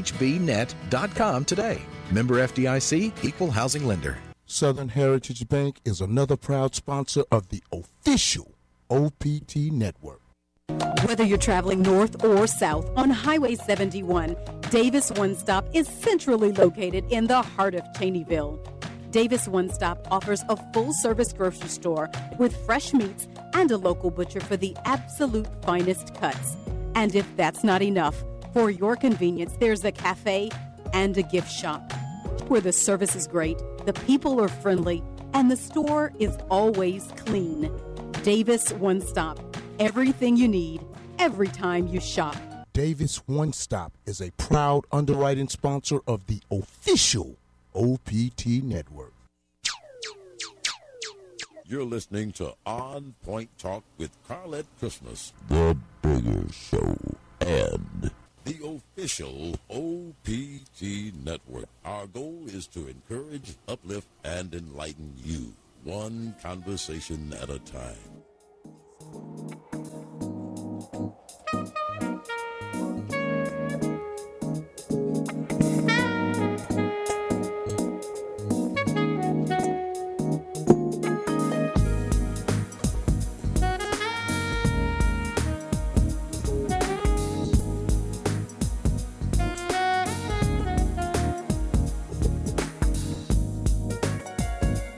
shbnet.com today. Member FDIC, Equal Housing Lender. Southern Heritage Bank is another proud sponsor of the official OPT Network. Whether you're traveling north or south on Highway 71, Davis One Stop is centrally located in the heart of Cheneyville. Davis One Stop offers a full-service grocery store with fresh meats and a local butcher for the absolute finest cuts. And if that's not enough, for your convenience, there's a cafe and a gift shop where the service is great, the people are friendly, and the store is always clean. Davis One Stop. Everything you need, every time you shop. Davis One Stop is a proud underwriting sponsor of the official OPT Network. You're listening to On Point Talk with Carlette Christmas, the Bigger Show, and the official OPT Network. Our goal is to encourage, uplift, and enlighten you, one conversation at a time.